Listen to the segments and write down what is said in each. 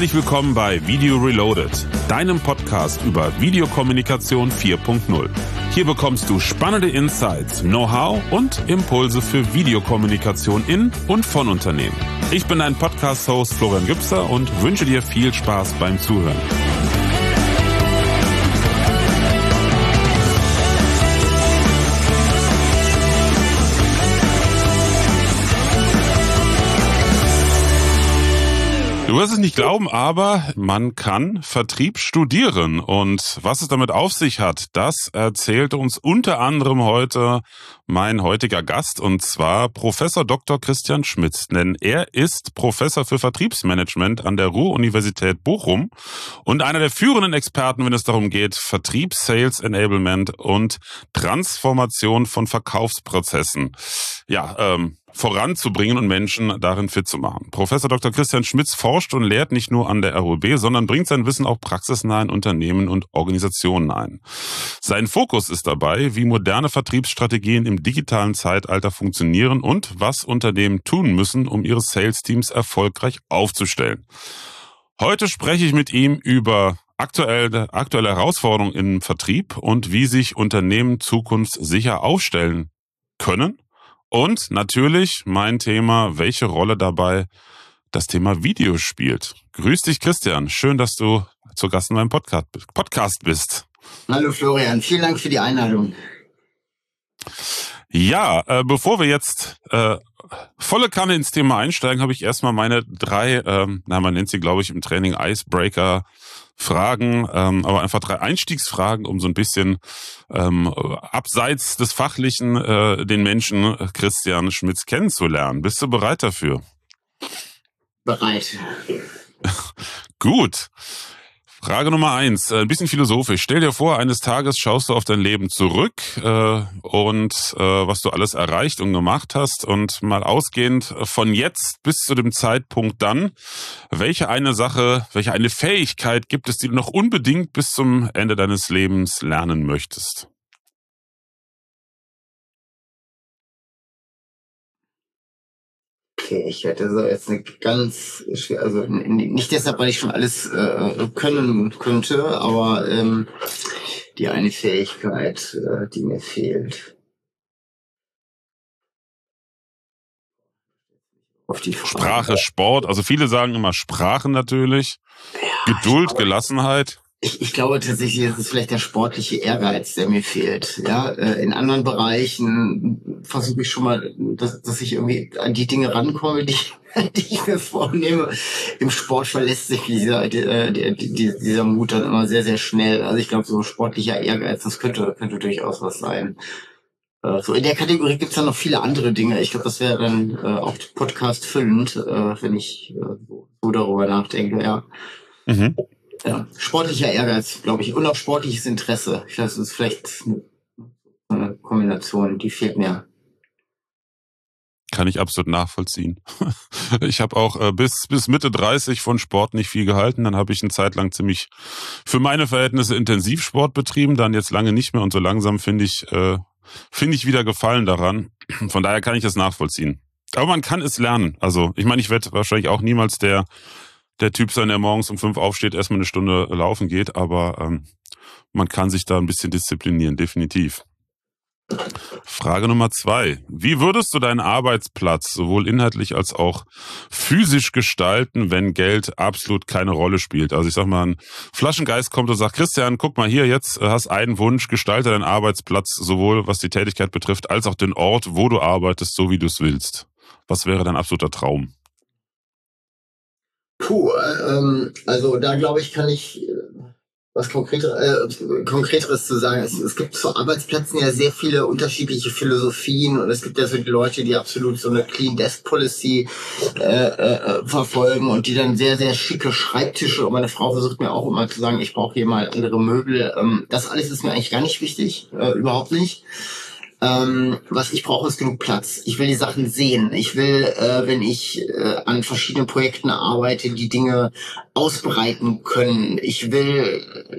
Herzlich willkommen bei Video Reloaded, deinem Podcast über Videokommunikation 4.0. Hier bekommst du spannende Insights, Know-how und Impulse für Videokommunikation in und von Unternehmen. Ich bin dein Podcast-Host Florian Gübser und wünsche dir viel Spaß beim Zuhören. Du wirst es nicht glauben, aber man kann Vertrieb studieren. Und was es damit auf sich hat, das erzählt uns unter anderem heute mein heutiger Gast, und zwar Professor Dr. Christian Schmitz. Denn er ist Professor für Vertriebsmanagement an der Ruhr-Universität Bochum und einer der führenden Experten, wenn es darum geht, Vertrieb, Sales Enablement und Transformation von Verkaufsprozessen voranzubringen und Menschen darin fit zu machen. Professor Dr. Christian Schmitz forscht und lehrt nicht nur an der RUB, sondern bringt sein Wissen auch praxisnah in Unternehmen und Organisationen ein. Sein Fokus ist dabei, wie moderne Vertriebsstrategien im digitalen Zeitalter funktionieren und was Unternehmen tun müssen, um ihre Sales-Teams erfolgreich aufzustellen. Heute spreche ich mit ihm über aktuelle Herausforderungen im Vertrieb und wie sich Unternehmen zukunftssicher aufstellen können. Und natürlich mein Thema, welche Rolle dabei das Thema Video spielt. Grüß dich, Christian. Schön, dass du zu Gast in meinem Podcast bist. Hallo Florian, vielen Dank für die Einladung. Ja, bevor wir jetzt volle Kanne ins Thema einsteigen, habe ich erstmal meine drei, man nennt sie, glaube ich, im Training Icebreaker Fragen, aber einfach 3 Einstiegsfragen, um so ein bisschen abseits des Fachlichen den Menschen Christian Schmitz kennenzulernen. Bist du bereit dafür? Bereit. Gut. Frage Nummer 1, ein bisschen philosophisch. Stell dir vor, eines Tages schaust du auf dein Leben zurück und was du alles erreicht und gemacht hast, und mal ausgehend von jetzt bis zu dem Zeitpunkt dann, welche eine Fähigkeit gibt es, die du noch unbedingt bis zum Ende deines Lebens lernen möchtest? Okay, ich hätte so jetzt eine ganz schwer, also nicht deshalb, weil ich schon alles können könnte, aber die eine Fähigkeit, die mir fehlt. Auf die Frage. Sprache, Sport, also viele sagen immer Sprachen natürlich, ja, Geduld, Gelassenheit. Ich glaube tatsächlich, das ist vielleicht der sportliche Ehrgeiz, der mir fehlt. Ja, in anderen Bereichen versuche ich schon mal, dass ich irgendwie an die Dinge rankomme, die ich mir vornehme. Im Sport verlässt sich dieser Mut dann immer sehr, sehr schnell. Also ich glaube, so sportlicher Ehrgeiz, das könnte durchaus was sein. So in der Kategorie gibt's dann noch viele andere Dinge. Ich glaube, das wäre dann auch Podcast füllend, wenn ich so darüber nachdenke. Ja. Mhm. Ja, sportlicher Ehrgeiz, glaube ich, und auch sportliches Interesse. Ich weiß, das ist vielleicht eine Kombination, die fehlt mir. Kann ich absolut nachvollziehen. Ich habe auch bis Mitte 30 von Sport nicht viel gehalten. Dann habe ich eine Zeit lang ziemlich für meine Verhältnisse Intensivsport betrieben, dann jetzt lange nicht mehr, und so langsam finde ich wieder Gefallen daran. Von daher kann ich das nachvollziehen. Aber man kann es lernen. Also ich meine, ich werde wahrscheinlich auch niemals der Typ sein, der morgens um 5 aufsteht, erstmal eine Stunde laufen geht, aber man kann sich da ein bisschen disziplinieren, definitiv. Frage Nummer 2. Wie würdest du deinen Arbeitsplatz sowohl inhaltlich als auch physisch gestalten, wenn Geld absolut keine Rolle spielt? Also ich sag mal, ein Flaschengeist kommt und sagt, Christian, guck mal hier, jetzt hast einen Wunsch, gestalte deinen Arbeitsplatz sowohl was die Tätigkeit betrifft, als auch den Ort, wo du arbeitest, so wie du es willst. Was wäre dein absoluter Traum? Also da glaube ich, kann ich was Konkreteres zu sagen. Es gibt zu Arbeitsplätzen ja sehr viele unterschiedliche Philosophien, und es gibt ja so die Leute, die absolut so eine Clean Desk Policy verfolgen und die dann sehr, sehr schicke Schreibtische, und meine Frau versucht mir auch immer zu sagen, ich brauche hier mal andere Möbel. Das alles ist mir eigentlich gar nicht wichtig, überhaupt nicht. Was ich brauche, ist genug Platz. Ich will die Sachen sehen. Ich will, wenn ich an verschiedenen Projekten arbeite, die Dinge ausbreiten können. Ich will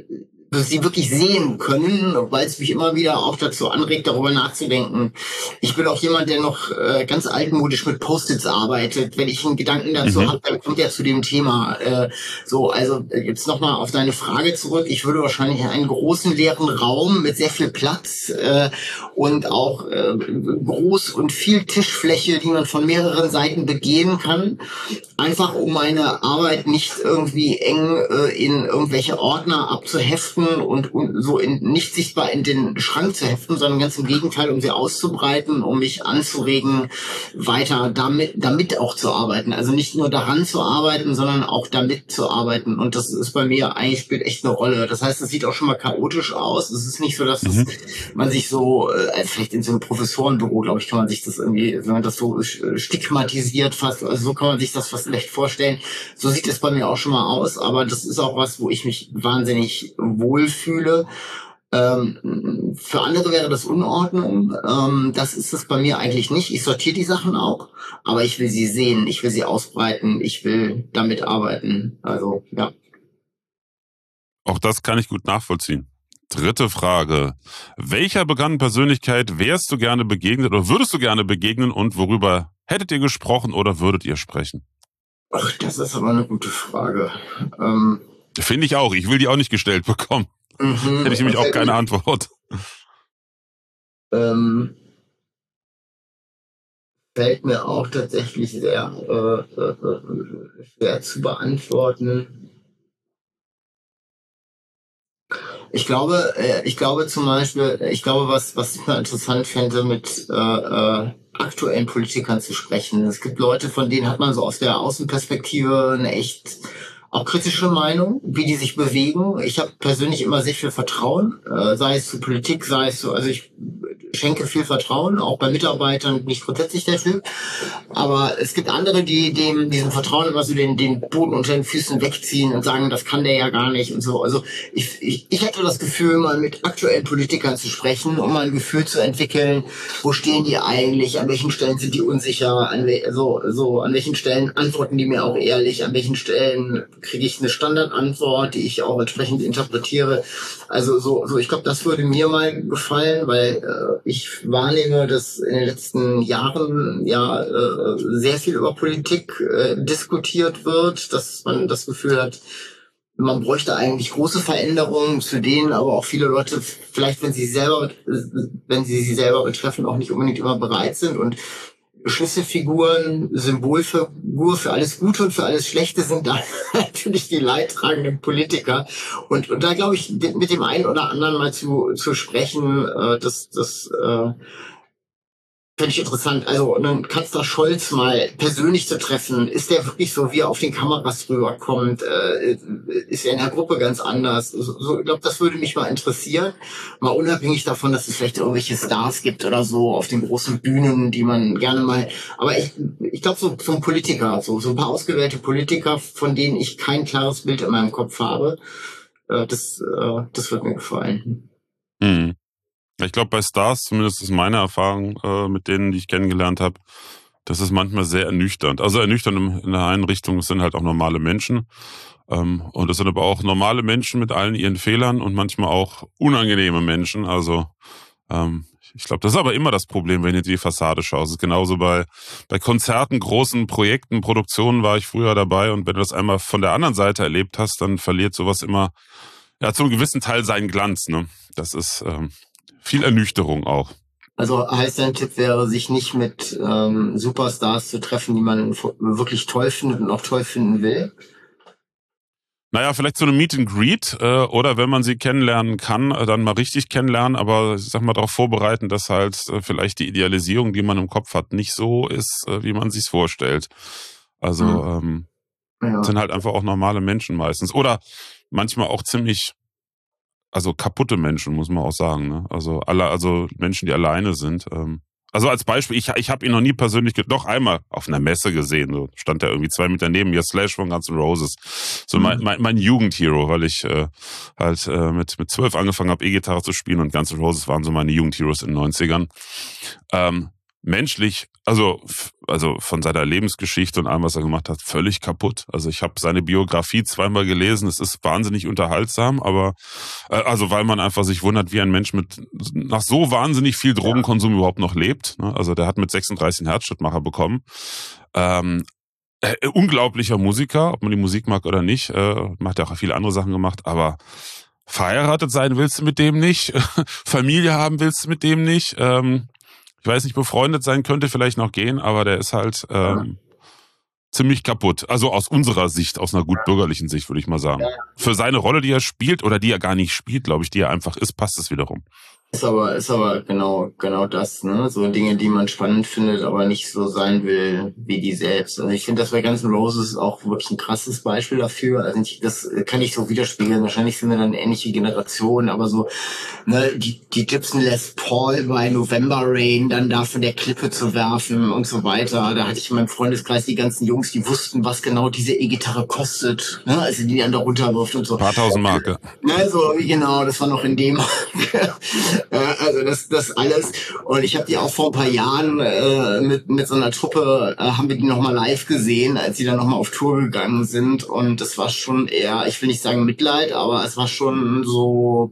sie wirklich sehen können, weil es mich immer wieder auch dazu anregt, darüber nachzudenken. Ich bin auch jemand, der noch ganz altmodisch mit Post-its arbeitet. Wenn ich einen Gedanken dazu habe, dann kommt er zu dem Thema. Also jetzt nochmal auf deine Frage zurück. Ich würde wahrscheinlich einen großen leeren Raum mit sehr viel Platz und auch groß und viel Tischfläche, die man von mehreren Seiten begehen kann, einfach um meine Arbeit nicht irgendwie eng in irgendwelche Ordner abzuheften und so nicht sichtbar in den Schrank zu heften, sondern ganz im Gegenteil, um sie auszubreiten, um mich anzuregen, weiter damit auch zu arbeiten. Also nicht nur daran zu arbeiten, sondern auch damit zu arbeiten. Und das ist bei mir eigentlich spielt echt eine Rolle. Das heißt, es sieht auch schon mal chaotisch aus. Es ist nicht so, dass man sich so, vielleicht in so einem Professorenbüro, glaube ich, kann man sich das irgendwie, wenn man das so stigmatisiert fast, also so kann man sich das fast schlecht vorstellen. So sieht es bei mir auch schon mal aus, aber das ist auch was, wo ich mich wahnsinnig wohlfühle. Für andere wäre das Unordnung. Das ist es bei mir eigentlich nicht. Ich sortiere die Sachen auch, aber ich will sie sehen, ich will sie ausbreiten, ich will damit arbeiten. Also, ja. Auch das kann ich gut nachvollziehen. Dritte Frage. Welcher bekannten Persönlichkeit wärst du gerne begegnet oder würdest du gerne begegnen und worüber hättet ihr gesprochen oder würdet ihr sprechen? Ach, das ist aber eine gute Frage. Finde ich auch. Ich will die auch nicht gestellt bekommen. Hätte ich nämlich auch keine Antwort. Fällt mir auch tatsächlich sehr schwer zu beantworten. Ich glaube zum Beispiel, was ich mal interessant fände, mit aktuellen Politikern zu sprechen. Es gibt Leute, von denen hat man so aus der Außenperspektive eine echt auch kritische Meinung, wie die sich bewegen. Ich habe persönlich immer sehr viel Vertrauen, sei es zu Politik, sei es zu, also ich schenke viel Vertrauen, auch bei Mitarbeitern nicht grundsätzlich der Typ. Aber es gibt andere, die diesem Vertrauen immer so den Boden unter den Füßen wegziehen und sagen, das kann der ja gar nicht und so. Also ich hätte das Gefühl, mal mit aktuellen Politikern zu sprechen, um mal ein Gefühl zu entwickeln, wo stehen die eigentlich, an welchen Stellen sind die unsicher, an welchen Stellen antworten die mir auch ehrlich, an welchen Stellen kriege ich eine Standardantwort, die ich auch entsprechend interpretiere. Also ich glaube, das würde mir mal gefallen, weil ich wahrnehme, dass in den letzten Jahren sehr viel über Politik diskutiert wird, dass man das Gefühl hat, man bräuchte eigentlich große Veränderungen, zu denen aber auch viele Leute vielleicht, wenn sie sie selber betreffen, auch nicht unbedingt immer bereit sind. Und Schlüsselfiguren, Symbolfigur für alles Gute und für alles Schlechte sind da natürlich die leidtragenden Politiker. Und da glaube ich, mit dem einen oder anderen mal zu sprechen, das finde ich interessant. Also einen Kanzler Scholz mal persönlich zu treffen, ist der wirklich so, wie er auf den Kameras rüberkommt? Ist er in der Gruppe ganz anders? Ich glaube, das würde mich mal interessieren. Mal unabhängig davon, dass es vielleicht irgendwelche Stars gibt oder so auf den großen Bühnen, die man gerne mal... Aber ich glaube, so ein Politiker, so ein paar ausgewählte Politiker, von denen ich kein klares Bild in meinem Kopf habe, das wird mir gefallen. Mhm. Ich glaube, bei Stars, zumindest ist meine Erfahrung mit denen, die ich kennengelernt habe, das ist manchmal sehr ernüchternd. Also ernüchternd in der einen Richtung, es sind halt auch normale Menschen. Und es sind aber auch normale Menschen mit allen ihren Fehlern und manchmal auch unangenehme Menschen. Also ich glaube, das ist aber immer das Problem, wenn du die Fassade schaust. Es ist genauso bei Konzerten, großen Projekten, Produktionen war ich früher dabei. Und wenn du das einmal von der anderen Seite erlebt hast, dann verliert sowas immer zu einem gewissen Teil seinen Glanz. Ne? Das ist... viel Ernüchterung auch. Also heißt dein Tipp wäre, sich nicht mit Superstars zu treffen, die man wirklich toll findet und auch toll finden will? Naja, vielleicht so eine Meet and Greet oder wenn man sie kennenlernen kann, dann mal richtig kennenlernen, aber ich sag mal darauf vorbereiten, dass halt vielleicht die Idealisierung, die man im Kopf hat, nicht so ist, wie man sich's vorstellt. Also sind halt einfach auch normale Menschen meistens. Oder manchmal auch ziemlich kaputte Menschen, muss man auch sagen. Ne? Also Menschen, die alleine sind. Also als Beispiel, ich habe ihn noch nie persönlich, doch einmal auf einer Messe gesehen. So stand er irgendwie 2 Meter neben mir, Slash von Guns N' Roses. So mein Jugendhero, weil ich mit 12 angefangen habe, E-Gitarre zu spielen und Guns N' Roses waren so meine Jugendheroes in den 90ern. menschlich, also von seiner Lebensgeschichte und allem, was er gemacht hat, völlig kaputt. Also ich habe seine Biografie zweimal gelesen. Es ist wahnsinnig unterhaltsam, aber also weil man einfach sich wundert, wie ein Mensch nach so wahnsinnig viel Drogenkonsum überhaupt noch lebt. Also der hat mit 36 einen Herzschrittmacher bekommen. Unglaublicher Musiker, ob man die Musik mag oder nicht, macht ja auch viele andere Sachen gemacht, aber verheiratet sein willst du mit dem nicht, Familie haben willst du mit dem nicht, ich weiß nicht, befreundet sein könnte vielleicht noch gehen, aber der ist halt ziemlich kaputt. Also aus unserer Sicht, aus einer gut bürgerlichen Sicht, würde ich mal sagen. Für seine Rolle, die er spielt oder die er gar nicht spielt, glaube ich, die er einfach ist, passt es wiederum. Ist aber genau das, ne? So Dinge, die man spannend findet, aber nicht so sein will wie die selbst. Also ich finde, das bei Guns N' Roses auch wirklich ein krasses Beispiel dafür. Also das kann ich so widerspiegeln. Wahrscheinlich sind wir dann ähnliche Generationen, aber so, ne, die Gibson Les Paul bei November Rain dann da von der Klippe zu werfen und so weiter. Da hatte ich in meinem Freundeskreis die ganzen Jungs, die wussten, was genau diese E-Gitarre kostet, ne? Also die dann da runterwirft und so. Ein paar tausend Mark. Ne, so, genau, das war noch in dem also das alles. Und ich habe die auch vor ein paar Jahren mit so einer Truppe, haben wir die nochmal live gesehen, als sie dann nochmal auf Tour gegangen sind. Und das war schon eher, ich will nicht sagen Mitleid, aber es war schon so,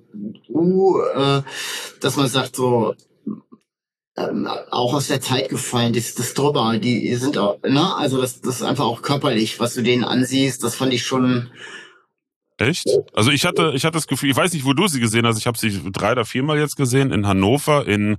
dass man sagt so, auch aus der Zeit gefallen, das drüber, die sind auch, ne, also das ist einfach auch körperlich, was du denen ansiehst, das fand ich schon. Echt? Also ich hatte das Gefühl, ich weiß nicht, wo du sie gesehen hast, ich habe sie 3 oder 4 Mal jetzt gesehen, in Hannover, in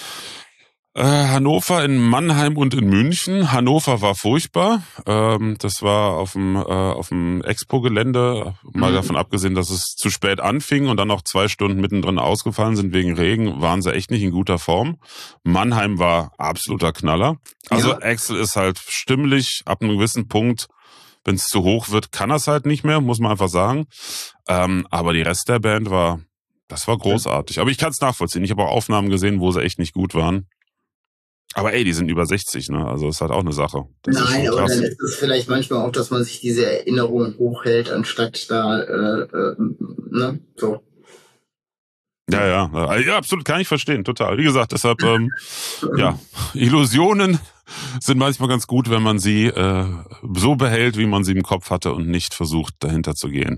Mannheim und in München. Hannover war furchtbar. Das war auf dem Expo-Gelände. Mal davon abgesehen, dass es zu spät anfing und dann noch 2 Stunden mittendrin ausgefallen sind wegen Regen, waren sie echt nicht in guter Form. Mannheim war absoluter Knaller. Also ja. Axl ist halt stimmlich ab einem gewissen Punkt. Wenn es zu hoch wird, kann er es halt nicht mehr, muss man einfach sagen. Aber die Rest der Band das war großartig. Aber ich kann es nachvollziehen. Ich habe auch Aufnahmen gesehen, wo sie echt nicht gut waren. Aber die sind über 60, ne? Also ist halt auch eine Sache. Nein, aber dann ist es vielleicht manchmal auch, dass man sich diese Erinnerungen hochhält, anstatt da, ne, so. Ja, absolut, kann ich verstehen, total. Wie gesagt, deshalb, ja, Illusionen sind manchmal ganz gut, wenn man sie so behält, wie man sie im Kopf hatte und nicht versucht, dahinter zu gehen.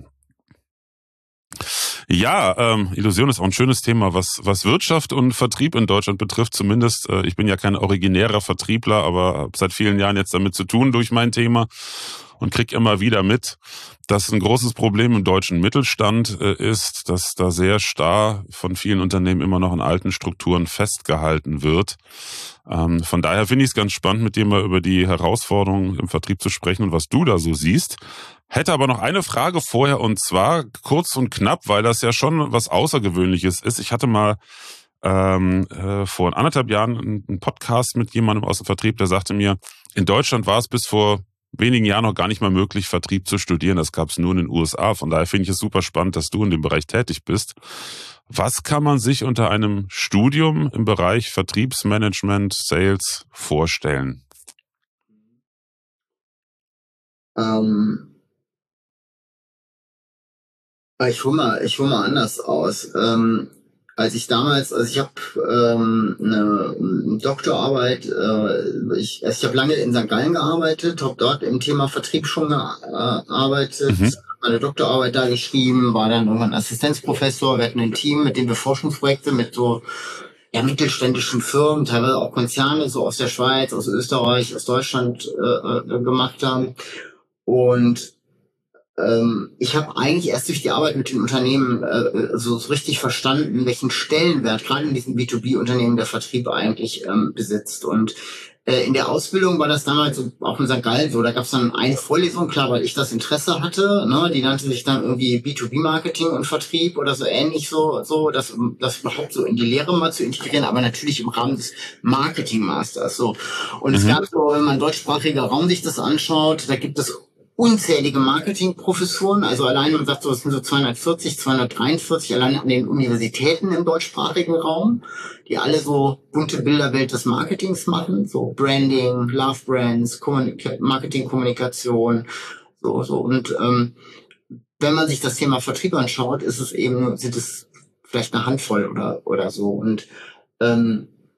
Ja, Illusion ist auch ein schönes Thema, was Wirtschaft und Vertrieb in Deutschland betrifft. Zumindest, ich bin ja kein originärer Vertriebler, aber habe seit vielen Jahren jetzt damit zu tun durch mein Thema und krieg immer wieder mit, dass ein großes Problem im deutschen Mittelstand ist, dass da sehr starr von vielen Unternehmen immer noch in alten Strukturen festgehalten wird. Von daher finde ich es ganz spannend, mit dir mal über die Herausforderungen im Vertrieb zu sprechen und was du da so siehst. Hätte aber noch eine Frage vorher, und zwar kurz und knapp, weil das ja schon was Außergewöhnliches ist. Ich hatte mal vor 1,5 Jahren einen Podcast mit jemandem aus dem Vertrieb, der sagte mir, in Deutschland war es bis vor wenigen Jahren noch gar nicht mal möglich, Vertrieb zu studieren. Das gab es nur in den USA. Von daher finde ich es super spannend, dass du in dem Bereich tätig bist. Was kann man sich unter einem Studium im Bereich Vertriebsmanagement, Sales vorstellen? Ich hol mal anders aus. Als ich habe eine Doktorarbeit, ich habe lange in St. Gallen gearbeitet, habe dort im Thema Vertrieb schon gearbeitet, meine Doktorarbeit da geschrieben, war dann irgendwann Assistenzprofessor, wir hatten ein Team, mit dem wir Forschungsprojekte mit so mittelständischen Firmen, teilweise auch Konzerne, so aus der Schweiz, aus Österreich, aus Deutschland gemacht haben. Und ich habe eigentlich erst durch die Arbeit mit den Unternehmen so richtig verstanden, welchen Stellenwert gerade in diesen B2B-Unternehmen der Vertrieb eigentlich besitzt. Und in der Ausbildung war das damals so, auch in St. Gallen so, da gab es dann eine Vorlesung, klar, weil ich das Interesse hatte, ne, die nannte sich dann irgendwie B2B-Marketing und Vertrieb oder so ähnlich so das überhaupt so in die Lehre mal zu integrieren, aber natürlich im Rahmen des Marketing-Masters so. Und es gab so, wenn man deutschsprachiger Raum sich das anschaut, da gibt es unzählige Marketingprofessuren, also allein man sagt so, es sind so 240, 243 allein an den Universitäten im deutschsprachigen Raum, die alle so bunte Bilderwelt des Marketings machen, so Branding, Love Brands, Marketingkommunikation, so und wenn man sich das Thema Vertrieb anschaut, sind es vielleicht eine Handvoll oder so und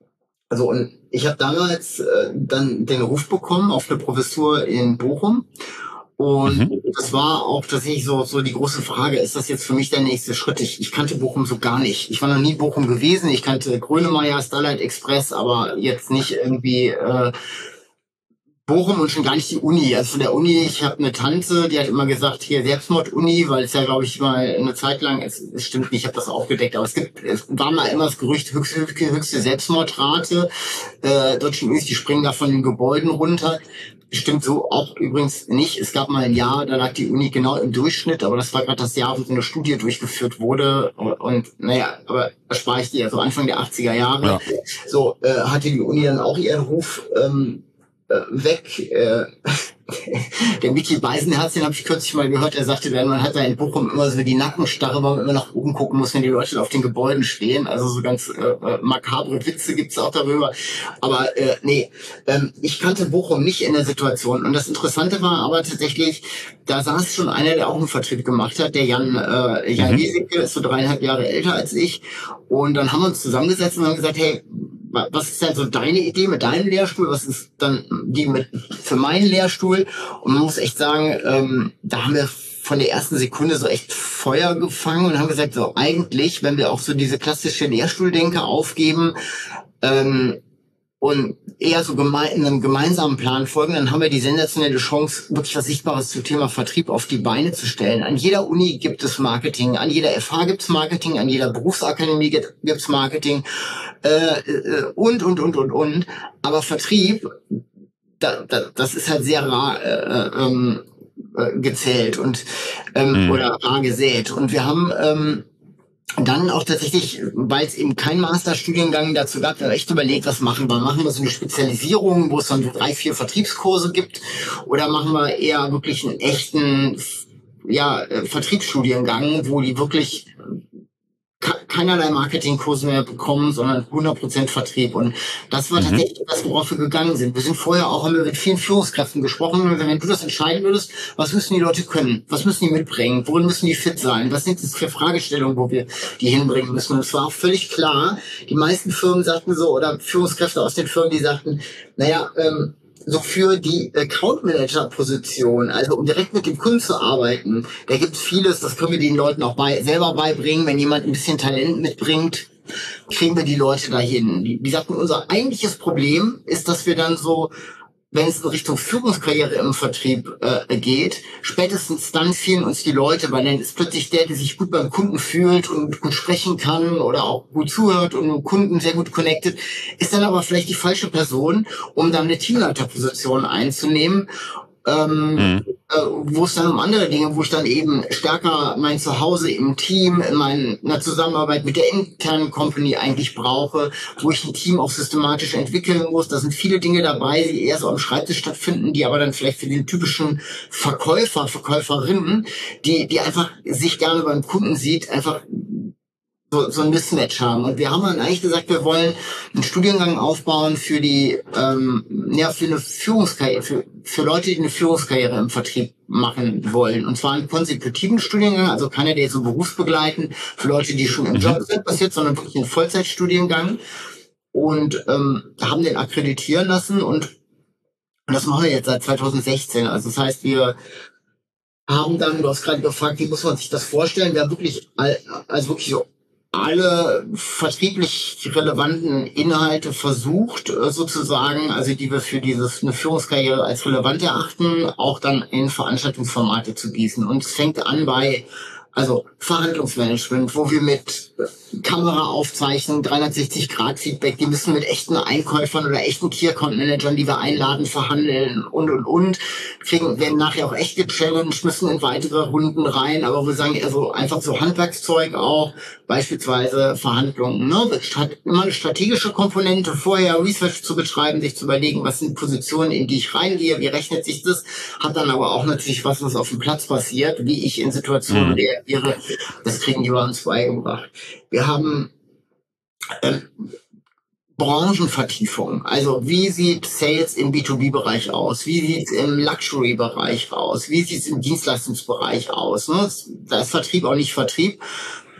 Also und ich habe damals dann den Ruf bekommen auf eine Professur in Bochum. Und das war auch tatsächlich so die große Frage, ist das jetzt für mich der nächste Schritt? Ich kannte Bochum so gar nicht. Ich war noch nie in Bochum gewesen. Ich kannte Grönemeyer, Starlight Express, aber jetzt nicht irgendwie Bochum und schon gar nicht die Uni. Also von der Uni, ich habe eine Tante, die hat immer gesagt, hier Selbstmord-Uni, weil es ja, glaube ich, mal eine Zeit lang, es stimmt nicht, ich habe das aufgedeckt, aber es war mal immer das Gerücht, höchste Selbstmordrate. Deutschen Unis, die springen da von den Gebäuden runter. Stimmt so auch übrigens nicht. Es gab mal ein Jahr, da lag die Uni genau im Durchschnitt, aber das war gerade das Jahr, wo so eine Studie durchgeführt wurde. Und naja, aber erspare ich dir, also Anfang der 80er Jahre, ja. So hatte die Uni dann auch ihren Ruf weg. Der Micky Beisenherz, den habe ich kürzlich mal gehört, der sagte, man hat da in Bochum immer so die Nackenstarre, weil man immer nach oben gucken muss, wenn die Leute auf den Gebäuden stehen. Also so ganz makabre Witze gibt's auch darüber. Aber ich kannte Bochum nicht in der Situation. Und das Interessante war aber tatsächlich, da saß schon einer, der auch einen Vertrieb gemacht hat, der Jan Wieseke, ist so 3,5 Jahre älter als ich. Und dann haben wir uns zusammengesetzt und haben gesagt, hey, was ist denn so deine Idee mit deinem Lehrstuhl? Was ist dann die für meinen Lehrstuhl? Und man muss echt sagen, da haben wir von der ersten Sekunde so echt Feuer gefangen und haben gesagt, so eigentlich, wenn wir auch so diese klassische Lehrstuhldenke aufgeben, und eher so einem gemeinsamen Plan folgen, dann haben wir die sensationelle Chance, wirklich was Sichtbares zum Thema Vertrieb auf die Beine zu stellen. An jeder Uni gibt es Marketing, an jeder FH gibt es Marketing, an jeder Berufsakademie gibt es Marketing und. Aber Vertrieb, das ist halt sehr rar gezählt und oder rar gesät. Und wir haben dann auch tatsächlich, weil es eben kein Masterstudiengang dazu gab, wir haben echt überlegt, was machen wir? Machen wir so eine Spezialisierung, wo es dann so 3, 4 Vertriebskurse gibt? Oder machen wir eher wirklich einen echten Vertriebsstudiengang, wo die wirklich keinerlei Marketingkurse mehr bekommen, sondern 100% Vertrieb. Und das war tatsächlich das, worauf wir gegangen sind. Wir sind vorher auch, haben wir mit vielen Führungskräften gesprochen. Und wenn du das entscheiden würdest, was müssen die Leute können? Was müssen die mitbringen? Worin müssen die fit sein? Was sind das für Fragestellungen, wo wir die hinbringen müssen? Und es war auch völlig klar, die meisten Firmen sagten so, oder Führungskräfte aus den Firmen, die sagten, so für die Account Manager Position, also um direkt mit dem Kunden zu arbeiten, da gibt es vieles, das können wir den Leuten auch selber beibringen. Wenn jemand ein bisschen Talent mitbringt, kriegen wir die Leute dahin. Die sagten, unser eigentliches Problem ist, dass wir dann so, wenn es in Richtung Führungskarriere im Vertrieb geht, spätestens dann fehlen uns die Leute, weil dann ist plötzlich der sich gut beim Kunden fühlt und gut sprechen kann oder auch gut zuhört und mit dem Kunden sehr gut connected, ist dann aber vielleicht die falsche Person, um dann eine Teamleiterposition einzunehmen. Wo es dann um andere Dinge, wo ich dann eben stärker mein Zuhause im Team, in meiner Zusammenarbeit mit der internen Company eigentlich brauche, wo ich ein Team auch systematisch entwickeln muss. Da sind viele Dinge dabei, die eher so am Schreibtisch stattfinden, die aber dann vielleicht für den typischen Verkäuferinnen, die einfach sich gerne beim Kunden sieht, einfach so ein Mismatch haben. Und wir haben dann eigentlich gesagt, wir wollen einen Studiengang aufbauen für die, für eine Führungskarriere, für Leute, die eine Führungskarriere im Vertrieb machen wollen. Und zwar einen konsekutiven Studiengang, also keiner, der so berufsbegleitend für Leute, die schon im Job sind, passiert, sondern wirklich einen Vollzeitstudiengang. Und haben den akkreditieren lassen und das machen wir jetzt seit 2016. Also das heißt, wir haben dann, du hast gerade gefragt, wie muss man sich das vorstellen? Wir haben wirklich, wirklich so alle vertrieblich relevanten Inhalte versucht, sozusagen, also die wir für eine Führungskarriere als relevant erachten, auch dann in Veranstaltungsformate zu gießen. Und es fängt an bei Verhandlungsmanagement, wo wir mit Kameraaufzeichnung, 360-Grad-Feedback, die müssen mit echten Einkäufern oder echten Key-Account-Managern, die wir einladen, verhandeln und. Werden nachher auch echt gechallenged, müssen in weitere Runden rein, aber wir sagen also einfach so Handwerkszeug auch, beispielsweise Verhandlungen. Ne? Hat immer eine strategische Komponente, vorher Research zu betreiben, sich zu überlegen, was sind Positionen, in die ich reingehe, wie rechnet sich das, hat dann aber auch natürlich was auf dem Platz passiert, wie ich in Situationen reagiere, das kriegen die bei uns beigebracht. Wir haben Branchenvertiefung. Also wie sieht Sales im B2B-Bereich aus? Wie sieht es im Luxury-Bereich aus? Wie sieht es im Dienstleistungsbereich aus? Ne? Da ist Vertrieb auch nicht Vertrieb.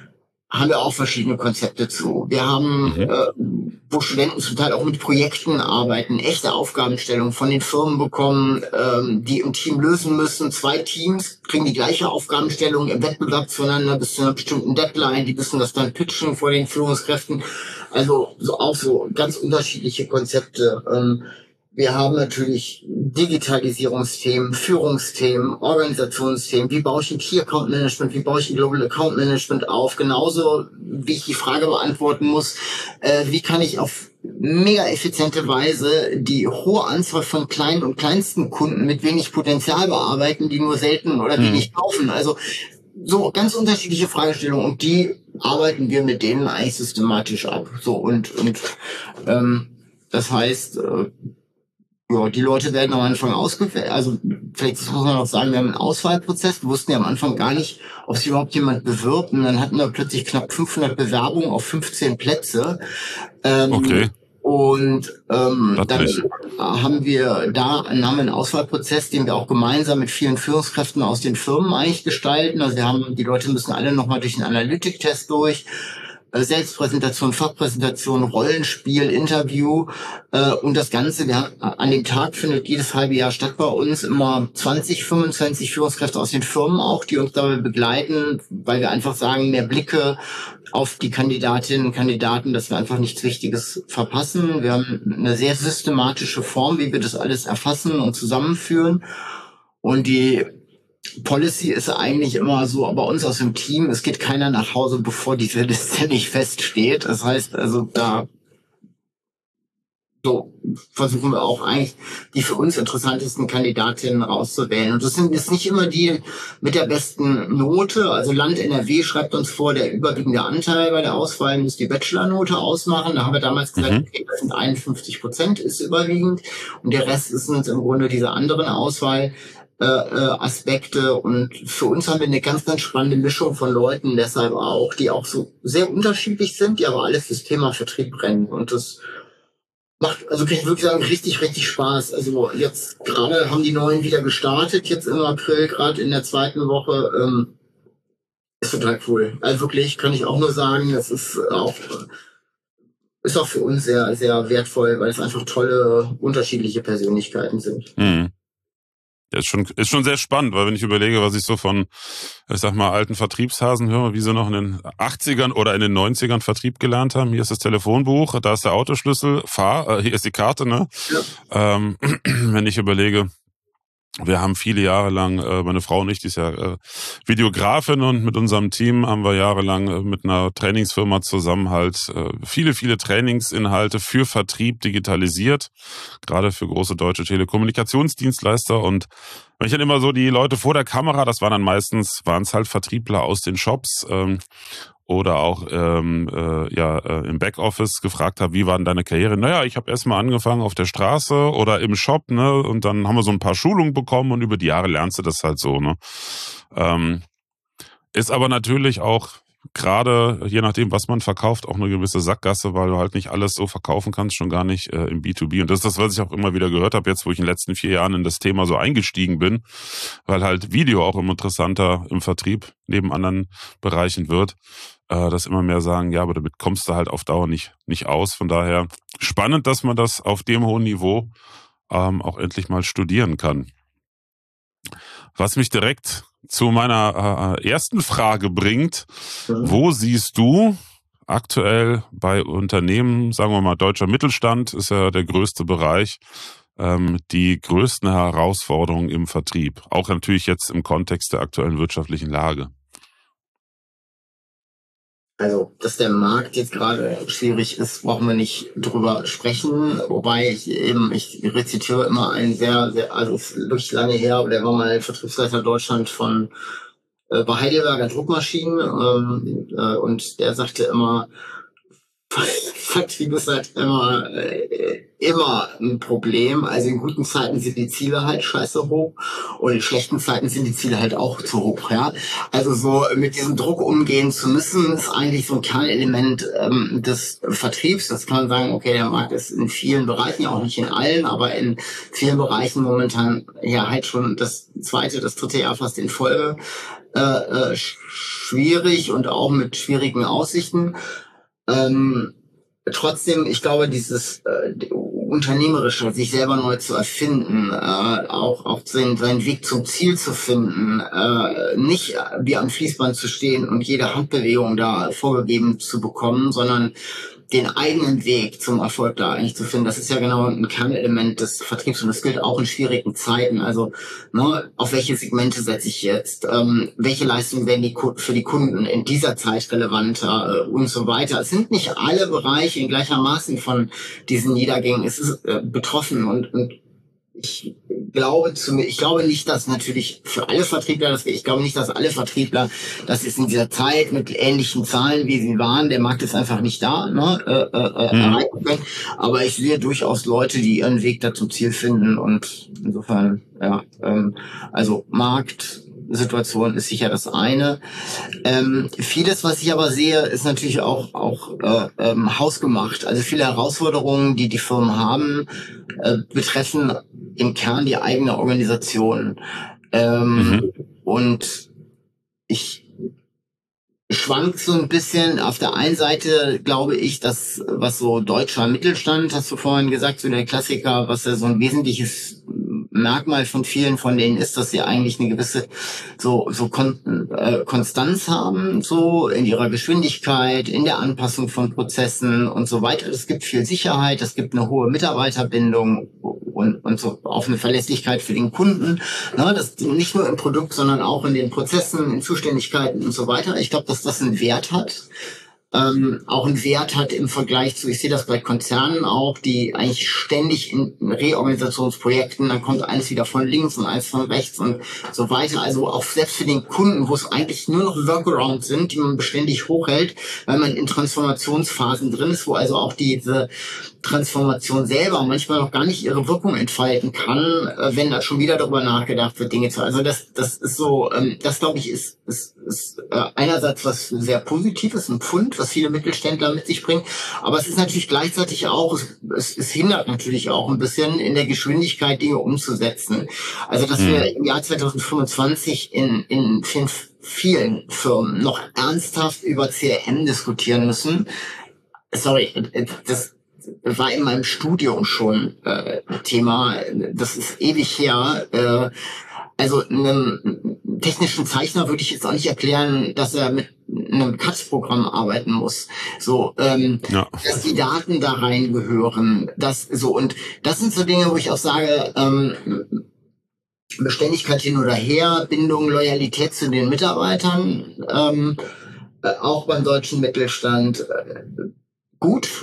haben wir auch verschiedene Konzepte zu. Wir haben, wo Studenten zum Teil auch mit Projekten arbeiten, echte Aufgabenstellungen von den Firmen bekommen, die im Team lösen müssen. 2 Teams kriegen die gleiche Aufgabenstellung im Wettbewerb zueinander bis zu einer bestimmten Deadline. Die müssen das dann pitchen vor den Führungskräften. Also auch so ganz unterschiedliche Konzepte. Wir haben natürlich Digitalisierungsthemen, Führungsthemen, Organisationsthemen. Wie baue ich ein Key Account Management? Wie baue ich ein Global Account Management auf? Genauso wie ich die Frage beantworten muss, wie kann ich auf mega effiziente Weise die hohe Anzahl von kleinen und kleinsten Kunden mit wenig Potenzial bearbeiten, die nur selten oder wenig kaufen. Also so ganz unterschiedliche Fragestellungen und die arbeiten wir mit denen eigentlich systematisch ab. So und das heißt, ja, die Leute werden am Anfang ausgewählt. Also vielleicht muss man auch sagen, wir haben einen Auswahlprozess. Wir wussten ja am Anfang gar nicht, ob sich überhaupt jemand bewirbt. Und dann hatten wir plötzlich knapp 500 Bewerbungen auf 15 Plätze. Okay. Und dann haben wir einen Auswahlprozess, den wir auch gemeinsam mit vielen Führungskräften aus den Firmen eigentlich gestalten. Also die Leute müssen alle nochmal durch einen Analytik-Test durch. Selbstpräsentation, Fachpräsentation, Rollenspiel, Interview und das Ganze. An dem Tag findet jedes halbe Jahr statt bei uns immer 20, 25 Führungskräfte aus den Firmen auch, die uns dabei begleiten, weil wir einfach sagen, mehr Blicke auf die Kandidatinnen und Kandidaten, dass wir einfach nichts Wichtiges verpassen. Wir haben eine sehr systematische Form, wie wir das alles erfassen und zusammenführen. Und die Policy ist eigentlich immer so, bei uns aus dem Team, es geht keiner nach Hause, bevor diese Liste nicht feststeht. Das heißt, also da so versuchen wir auch eigentlich die für uns interessantesten Kandidatinnen rauszuwählen. Und das sind jetzt nicht immer die mit der besten Note. Also Land NRW schreibt uns vor, der überwiegende Anteil bei der Auswahl muss die Bachelornote ausmachen. Da haben wir damals gesagt, okay, das sind 51% ist überwiegend. Und der Rest ist uns im Grunde diese anderen Auswahl. Aspekte und für uns haben wir eine ganz, ganz spannende Mischung von Leuten, deshalb auch, die auch so sehr unterschiedlich sind, die aber alles das Thema Vertrieb brennen und das macht, also kann ich wirklich sagen, richtig, richtig Spaß. Also jetzt gerade haben die Neuen wieder gestartet, jetzt im April, gerade in der 2. Woche, ist total cool. Also wirklich, kann ich auch nur sagen, das ist auch für uns sehr, sehr wertvoll, weil es einfach tolle, unterschiedliche Persönlichkeiten sind. Ja, ist schon sehr spannend, weil wenn ich überlege, was ich so von, ich sag mal, alten Vertriebshasen höre, wie sie noch in den 80ern oder in den 90ern Vertrieb gelernt haben. Hier ist das Telefonbuch, da ist der Autoschlüssel, hier ist die Karte, ne? Ja. Wenn ich überlege, wir haben viele Jahre lang, meine Frau und ich, die ist ja Videografin und mit unserem Team haben wir jahrelang mit einer Trainingsfirma zusammen halt viele, viele Trainingsinhalte für Vertrieb digitalisiert, gerade für große deutsche Telekommunikationsdienstleister. Und wenn ich dann immer so die Leute vor der Kamera, das waren es halt Vertriebler aus den Shops, oder auch im Backoffice gefragt habe, wie war denn deine Karriere? Naja, ich habe erstmal angefangen auf der Straße oder im Shop, ne? Und dann haben wir so ein paar Schulungen bekommen und über die Jahre lernst du das halt so, ne? Ist aber natürlich auch gerade, je nachdem, was man verkauft, auch eine gewisse Sackgasse, weil du halt nicht alles so verkaufen kannst, schon gar nicht im B2B. Und das ist das, was ich auch immer wieder gehört habe, jetzt wo ich in den letzten 4 Jahren in das Thema so eingestiegen bin, weil halt Video auch immer interessanter im Vertrieb neben anderen Bereichen wird. Dass immer mehr sagen, ja, aber damit kommst du halt auf Dauer nicht aus. Von daher spannend, dass man das auf dem hohen Niveau auch endlich mal studieren kann. Was mich direkt zu meiner ersten Frage bringt, wo siehst du aktuell bei Unternehmen, sagen wir mal deutscher Mittelstand, ist ja der größte Bereich, die größten Herausforderungen im Vertrieb? Auch natürlich jetzt im Kontext der aktuellen wirtschaftlichen Lage. Also, dass der Markt jetzt gerade schwierig ist, brauchen wir nicht drüber sprechen. Wobei ich rezitiere immer einen sehr, sehr, also ist wirklich lange her, aber der war mal Vertriebsleiter Deutschland bei Heidelberger Druckmaschinen und der sagte immer, Vertrieb ist halt immer ein Problem. Also in guten Zeiten sind die Ziele halt scheiße hoch und in schlechten Zeiten sind die Ziele halt auch zu hoch, ja. Also so mit diesem Druck umgehen zu müssen, ist eigentlich so ein Kernelement des Vertriebs. Das kann man sagen, okay, der Markt ist in vielen Bereichen, auch nicht in allen, aber in vielen Bereichen momentan ja halt schon das 2., das 3. Jahr fast in Folge schwierig und auch mit schwierigen Aussichten. Trotzdem, ich glaube, dieses Unternehmerische, sich selber neu zu erfinden, auch seinen Weg zum Ziel zu finden, nicht wie am Fließband zu stehen und jede Handbewegung da vorgegeben zu bekommen, sondern den eigenen Weg zum Erfolg da eigentlich zu finden. Das ist ja genau ein Kernelement des Vertriebs und das gilt auch in schwierigen Zeiten. Also, ne, auf welche Segmente setze ich jetzt? Welche Leistungen werden für die Kunden in dieser Zeit relevanter und so weiter. Es sind nicht alle Bereiche in gleichermaßen von diesen Niedergängen. Es ist betroffen und ich glaube nicht, dass natürlich für alle Vertriebler ich glaube nicht, dass alle Vertriebler das ist in dieser Zeit mit ähnlichen Zahlen, wie sie waren, der Markt ist einfach nicht da, ne, erreichen können. Aber ich sehe durchaus Leute, die ihren Weg da zum Ziel finden und insofern, ja, also Marktsituation ist sicher das eine. Vieles, was ich aber sehe, ist natürlich auch hausgemacht. Also viele Herausforderungen, die Firmen haben, betreffen im Kern die eigene Organisation. Und ich schwankt so ein bisschen. Auf der einen Seite glaube ich, dass was so deutscher Mittelstand, hast du vorhin gesagt, so der Klassiker, was ja so ein wesentliches Merkmal von vielen von denen ist, dass sie eigentlich eine gewisse Konstanz haben, so in ihrer Geschwindigkeit, in der Anpassung von Prozessen und so weiter. Es gibt viel Sicherheit, es gibt eine hohe Mitarbeiterbindung und so auch eine Verlässlichkeit für den Kunden. Ne, das nicht nur im Produkt, sondern auch in den Prozessen, in Zuständigkeiten und so weiter. Ich glaube, dass das einen Wert hat. Auch einen Wert hat im Vergleich zu, ich sehe das bei Konzernen auch, die eigentlich ständig in Reorganisationsprojekten, dann kommt eins wieder von links und eins von rechts und so weiter. Also auch selbst für den Kunden, wo es eigentlich nur noch Workarounds sind, die man beständig hochhält, weil man in Transformationsphasen drin ist, wo also auch diese Transformation selber manchmal noch gar nicht ihre Wirkung entfalten kann, wenn da schon wieder darüber nachgedacht wird, Dinge zu. Also das ist so, das glaube ich ist einerseits was sehr Positives, ein Pfund, was viele Mittelständler mit sich bringen, aber es ist natürlich gleichzeitig auch, es hindert natürlich auch ein bisschen in der Geschwindigkeit, Dinge umzusetzen. Also dass wir im Jahr 2025 in vielen Firmen noch ernsthaft über CRM diskutieren müssen. Sorry, das war in meinem Studium schon Thema. Das ist ewig her. Also einem technischen Zeichner würde ich jetzt auch nicht erklären, dass er mit einem CAD-Programm arbeiten muss. So, dass die Daten da reingehören. Und das sind so Dinge, wo ich auch sage, Beständigkeit hin oder her, Bindung, Loyalität zu den Mitarbeitern, auch beim deutschen Mittelstand gut.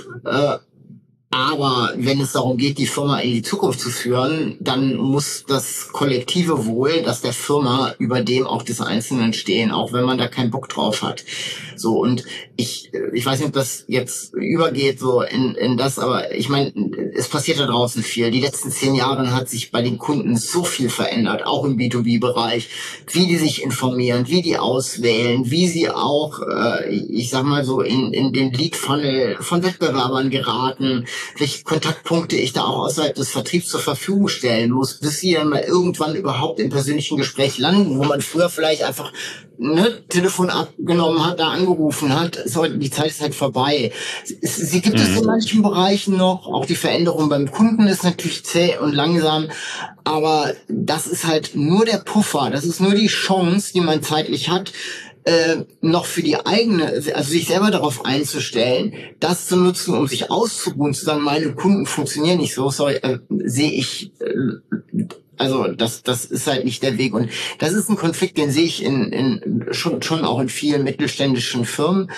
Aber wenn es darum geht, die Firma in die Zukunft zu führen, dann muss das kollektive Wohl, das der Firma über dem auch des Einzelnen stehen, auch wenn man da keinen Bock drauf hat. So, und ich weiß nicht, ob das jetzt übergeht so in das, aber ich meine, es passiert da draußen viel. Die letzten 10 Jahre hat sich bei den Kunden so viel verändert, auch im B2B-Bereich, wie die sich informieren, wie die auswählen, wie sie auch, ich sag mal so, in den Lead-Funnel von Wettbewerbern geraten, welche Kontaktpunkte ich da auch außerhalb des Vertriebs zur Verfügung stellen muss, bis sie dann mal irgendwann überhaupt im persönlichen Gespräch landen, wo man früher vielleicht einfach Telefon abgenommen hat, da angerufen hat. Die Zeit ist halt vorbei. Sie gibt es in manchen Bereichen noch. Auch die Veränderung beim Kunden ist natürlich zäh und langsam. Aber das ist halt nur der Puffer. Das ist nur die Chance, die man zeitlich hat, noch für die eigene, also sich selber darauf einzustellen, das zu nutzen, um sich auszuruhen, zu sagen, meine Kunden funktionieren nicht so, sehe ich, also das ist halt nicht der Weg. Und das ist ein Konflikt, den sehe ich schon auch in vielen mittelständischen Firmen,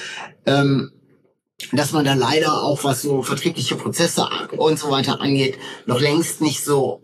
dass man da leider auch, was so vertriebliche Prozesse und so weiter angeht, noch längst nicht so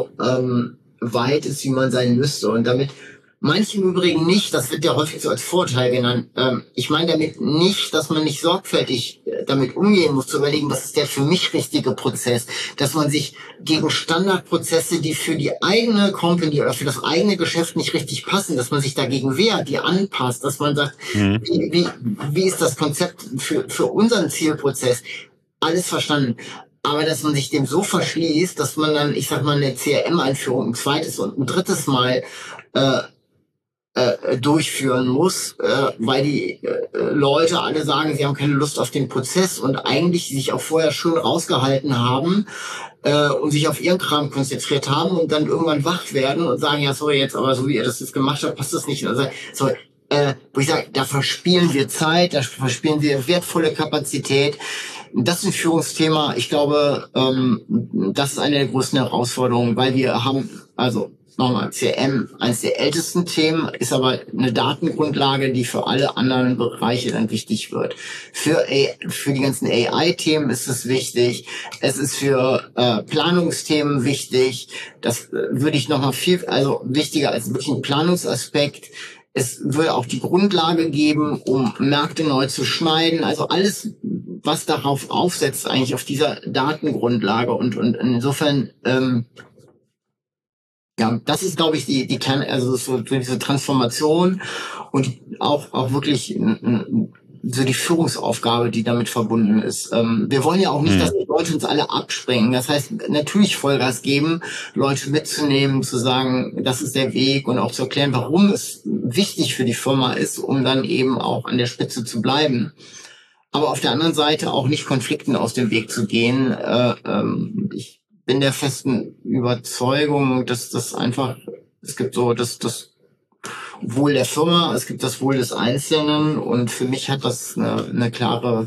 weit ist, wie man sein müsste. Und damit manche im Übrigen nicht, das wird ja häufig so als Vorteil genannt. Ich meine damit nicht, dass man nicht sorgfältig damit umgehen muss, zu überlegen, was ist der für mich richtige Prozess, dass man sich gegen Standardprozesse, die für die eigene Company oder für das eigene Geschäft nicht richtig passen, dass man sich dagegen wehrt, die anpasst, dass man sagt, wie ist das Konzept für unseren Zielprozess? Alles verstanden. Aber dass man sich dem so verschließt, dass man dann, ich sag mal, eine CRM-Einführung ein zweites und ein drittes Mal durchführen muss, weil die Leute alle sagen, sie haben keine Lust auf den Prozess und eigentlich sich auch vorher schön rausgehalten haben und sich auf ihren Kram konzentriert haben und dann irgendwann wach werden und sagen, ja, sorry, jetzt aber so wie ihr das jetzt gemacht habt, passt das nicht. Also, so, wo ich sage, da verspielen wir Zeit, da verspielen wir wertvolle Kapazität. Das ist ein Führungsthema. Ich glaube, das ist eine der größten Herausforderungen, weil wir haben, also nochmal, CRM, eines der ältesten Themen, ist aber eine Datengrundlage, die für alle anderen Bereiche dann wichtig wird. Für die ganzen AI-Themen ist es wichtig. Es ist für Planungsthemen wichtig. Das würde ich nochmal also wichtiger als wirklich ein Planungsaspekt. Es würde auch die Grundlage geben, um Märkte neu zu schneiden. Also alles, was darauf aufsetzt, eigentlich auf dieser Datengrundlage. Und insofern, ja, das ist, glaube ich, die Kern, also so diese Transformation und auch wirklich so die Führungsaufgabe, die damit verbunden ist. Wir wollen ja auch nicht, dass die Leute uns alle abspringen. Das heißt, natürlich Vollgas geben, Leute mitzunehmen, zu sagen, das ist der Weg und auch zu erklären, warum es wichtig für die Firma ist, um dann eben auch an der Spitze zu bleiben. Aber auf der anderen Seite auch nicht Konflikten aus dem Weg zu gehen. Ich bin der festen Überzeugung, dass das einfach, es gibt so das Wohl der Firma, es gibt das Wohl des Einzelnen und für mich hat das eine klare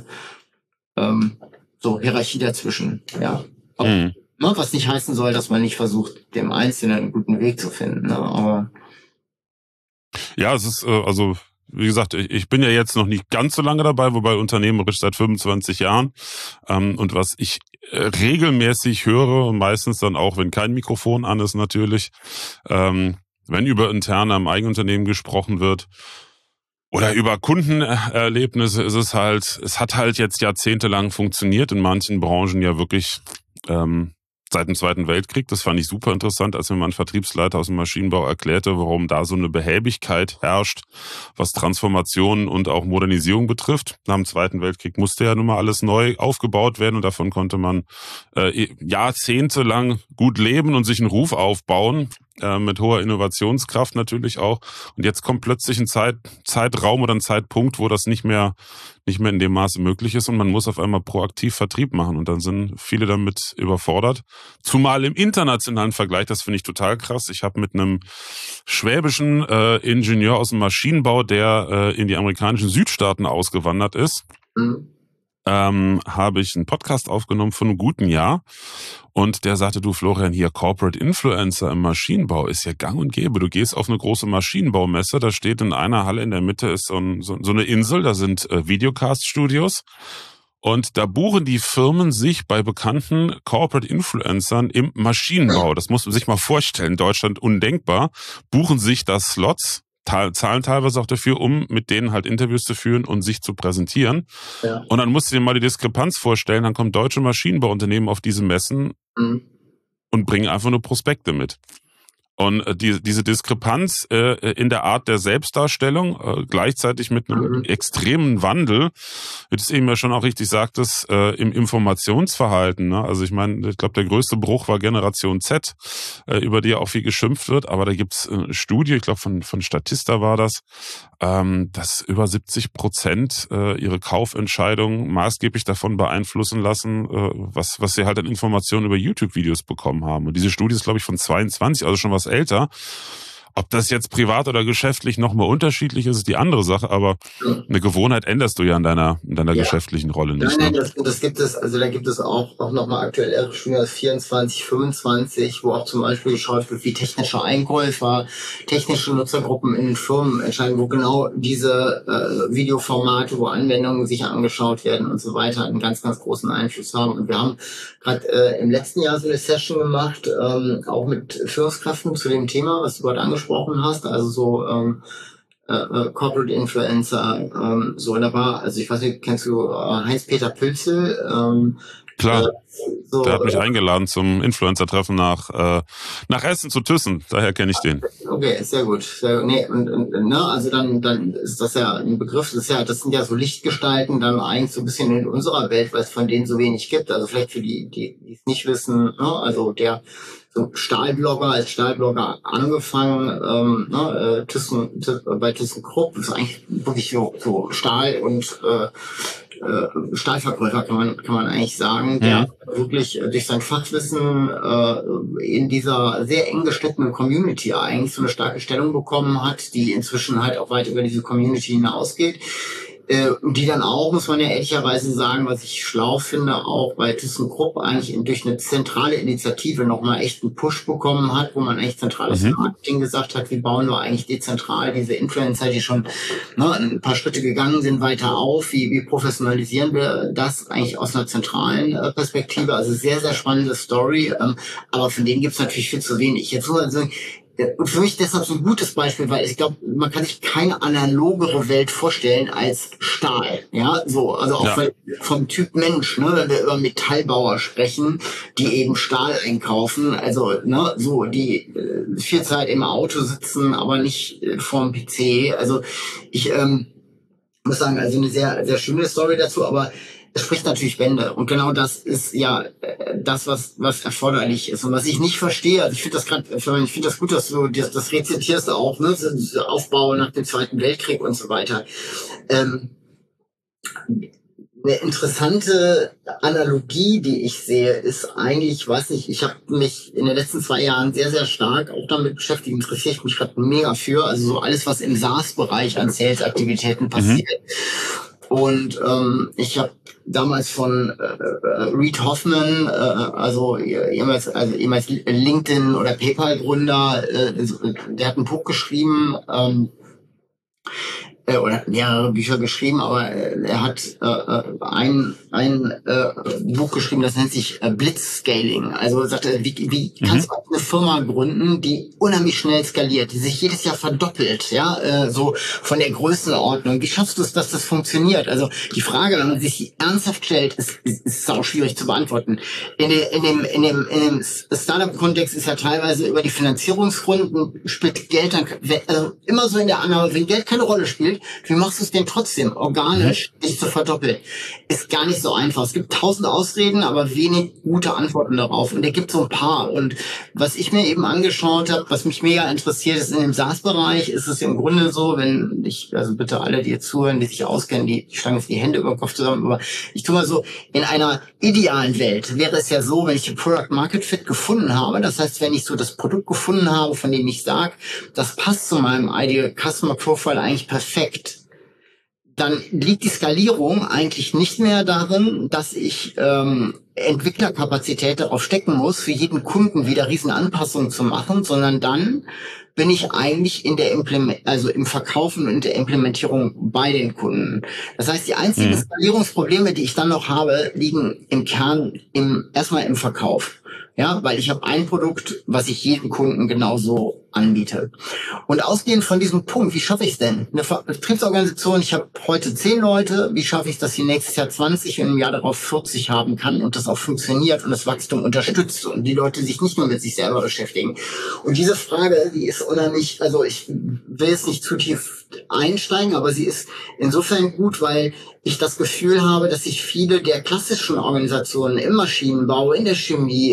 so Hierarchie dazwischen. Ja. Ne, was nicht heißen soll, dass man nicht versucht, dem Einzelnen einen guten Weg zu finden. Ne? Aber ja, es ist also wie gesagt, ich bin ja jetzt noch nicht ganz so lange dabei, wobei unternehmerisch seit 25 Jahren. Und was ich regelmäßig höre, meistens dann auch, wenn kein Mikrofon an ist natürlich, wenn über interne am Eigenunternehmen gesprochen wird oder über Kundenerlebnisse, ist es halt, es hat halt jetzt jahrzehntelang funktioniert, in manchen Branchen ja wirklich seit dem Zweiten Weltkrieg. Das fand ich super interessant, als mir mein Vertriebsleiter aus dem Maschinenbau erklärte, warum da so eine Behäbigkeit herrscht, was Transformation und auch Modernisierung betrifft. Nach dem Zweiten Weltkrieg musste ja nun mal alles neu aufgebaut werden und davon konnte man jahrzehntelang gut leben und sich einen Ruf aufbauen, mit hoher Innovationskraft natürlich auch. Und jetzt kommt plötzlich ein Zeitraum oder ein Zeitpunkt, wo das nicht mehr in dem Maße möglich ist und man muss auf einmal proaktiv Vertrieb machen und dann sind viele damit überfordert. Zumal im internationalen Vergleich, das finde ich total krass. Ich habe mit einem schwäbischen Ingenieur aus dem Maschinenbau, der in die amerikanischen Südstaaten ausgewandert ist, habe ich einen Podcast aufgenommen von einem guten Jahr und der sagte, du Florian, hier Corporate Influencer im Maschinenbau ist ja gang und gäbe. Du gehst auf eine große Maschinenbaumesse, da steht in einer Halle in der Mitte ist so eine Insel, da sind Videocast-Studios und da buchen die Firmen sich bei bekannten Corporate Influencern im Maschinenbau. Das muss man sich mal vorstellen, Deutschland undenkbar, buchen sich da Slots, zahlen teilweise auch dafür, um mit denen halt Interviews zu führen und sich zu präsentieren. Ja. Und dann musst du dir mal die Diskrepanz vorstellen, dann kommen deutsche Maschinenbauunternehmen auf diese Messen und bringen einfach nur Prospekte mit. Und diese Diskrepanz in der Art der Selbstdarstellung, gleichzeitig mit einem extremen Wandel, wie du es eben ja schon auch richtig sagtest, im Informationsverhalten. Ne? Also ich meine, ich glaube, der größte Bruch war Generation Z, über die ja auch viel geschimpft wird. Aber da gibt's eine Studie, ich glaube von Statista war das, dass über 70% ihre Kaufentscheidung maßgeblich davon beeinflussen lassen, was sie halt an Informationen über YouTube-Videos bekommen haben. Und diese Studie ist, glaube ich, von 22, also schon was älter. Ob das jetzt privat oder geschäftlich nochmal unterschiedlich ist, ist die andere Sache, aber eine Gewohnheit änderst du ja in deiner geschäftlichen Rolle nicht. Nein, das gibt es, also da gibt es auch nochmal aktuelle Studien aus 24, 25, wo auch zum Beispiel geschaut wird, wie technische Einkäufer, technische Nutzergruppen in den Firmen entscheiden, wo genau diese Videoformate, wo Anwendungen sich angeschaut werden und so weiter, einen ganz, ganz großen Einfluss haben. Und wir haben gerade im letzten Jahr so eine Session gemacht, auch mit Führungskräften zu dem Thema, was du gerade angesprochen hast, also so Corporate Influencer, so da war, also ich weiß nicht, kennst du Heinz-Peter Pülzel? Klar, der hat mich eingeladen zum Influencer-Treffen nach Essen zu Thyssen, daher kenne ich den. Okay, sehr gut. Nee, also dann ist das ja ein Begriff, das sind ja so Lichtgestalten dann eigentlich so ein bisschen in unserer Welt, weil es von denen so wenig gibt, also vielleicht für die es nicht wissen, ne? Also so als Stahlblogger angefangen, bei ThyssenKrupp, das ist eigentlich wirklich so Stahl und Stahlverkäufer kann man eigentlich sagen, der wirklich durch sein Fachwissen in dieser sehr eng geschnittenen Community eigentlich so eine starke Stellung bekommen hat, die inzwischen halt auch weit über diese Community hinausgeht. Die dann auch, muss man ja ehrlicherweise sagen, was ich schlau finde, auch bei ThyssenKrupp eigentlich durch eine zentrale Initiative nochmal echt einen Push bekommen hat, wo man eigentlich zentrales Marketing gesagt hat, wie bauen wir eigentlich dezentral diese Influencer, die schon ein paar Schritte gegangen sind, weiter auf, wie professionalisieren wir das eigentlich aus einer zentralen Perspektive. Also sehr, sehr spannende Story, aber von denen gibt es natürlich viel zu wenig. Jetzt muss man sagen, und für mich deshalb so ein gutes Beispiel, weil ich glaube, man kann sich keine analogere Welt vorstellen als Stahl. Ja, so, also auch vom Typ Mensch, ne, wenn wir über Metallbauer sprechen, die eben Stahl einkaufen, also, ne, so, die viel Zeit im Auto sitzen, aber nicht vorm PC. Also, ich muss sagen, also eine sehr, sehr schöne Story dazu, aber es spricht natürlich Bände. Und genau das ist ja das, was erforderlich ist. Und was ich nicht verstehe, also ich finde das gut, dass du das rezitierst auch, ne, Aufbau nach dem Zweiten Weltkrieg und so weiter. Eine interessante Analogie, die ich sehe, ist eigentlich, ich habe mich in den letzten 2 Jahren sehr, sehr stark auch damit beschäftigt, interessiere ich mich gerade mega für, also so alles, was im SaaS-Bereich an Sales-Aktivitäten passiert. Und ich habe damals von Reid Hoffman, ehemals LinkedIn oder PayPal-Gründer, der hat ein Buch geschrieben, oder mehrere Bücher geschrieben, aber er hat ein Buch geschrieben, das nennt sich Blitzscaling. Also sagt er, wie kannst du eine Firma gründen, die unheimlich schnell skaliert, die sich jedes Jahr verdoppelt, ja, so von der Größenordnung. Wie schaffst du es, dass das funktioniert? Also die Frage, wenn man sich die ernsthaft stellt, ist auch schwierig zu beantworten. In dem Startup-Kontext ist ja teilweise über die Finanzierungsrunden spielt Geld dann, also immer so in der Annahme, wenn Geld keine Rolle spielt, wie machst du es denn trotzdem organisch, dich zu verdoppeln? Ist gar nicht so einfach. Es gibt 1000 Ausreden, aber wenig gute Antworten darauf. Und da gibt so ein paar. Und was ich mir eben angeschaut habe, was mich mega interessiert, ist in dem SaaS-Bereich, ist es im Grunde so, also bitte alle, die jetzt zuhören, die sich auskennen, die schlagen jetzt die Hände über den Kopf zusammen, aber ich tue mal so, in einer idealen Welt wäre es ja so, wenn ich den Product Market Fit gefunden habe, das heißt, wenn ich so das Produkt gefunden habe, von dem ich sage, das passt zu meinem Ideal Customer Profile eigentlich perfekt, dann liegt die Skalierung eigentlich nicht mehr darin, dass ich Entwicklerkapazität darauf stecken muss, für jeden Kunden wieder riesen Anpassungen zu machen, sondern dann bin ich eigentlich in der im Verkaufen und der Implementierung bei den Kunden. Das heißt, die einzigen Skalierungsprobleme, die ich dann noch habe, liegen im Kern erstmal im Verkauf. Ja, weil ich habe ein Produkt, was ich jedem Kunden genauso anbiete. Und ausgehend von diesem Punkt, wie schaffe ich es denn? Eine Vertriebsorganisation, ich habe heute 10 Leute, wie schaffe ich, dass sie nächstes Jahr 20 und im Jahr darauf 40 haben kann und das auch funktioniert und das Wachstum unterstützt und die Leute sich nicht nur mit sich selber beschäftigen. Und diese Frage, die ist unheimlich, also ich will jetzt nicht zu tief einsteigen, aber sie ist insofern gut, weil ich das Gefühl habe, dass sich viele der klassischen Organisationen im Maschinenbau, in der Chemie,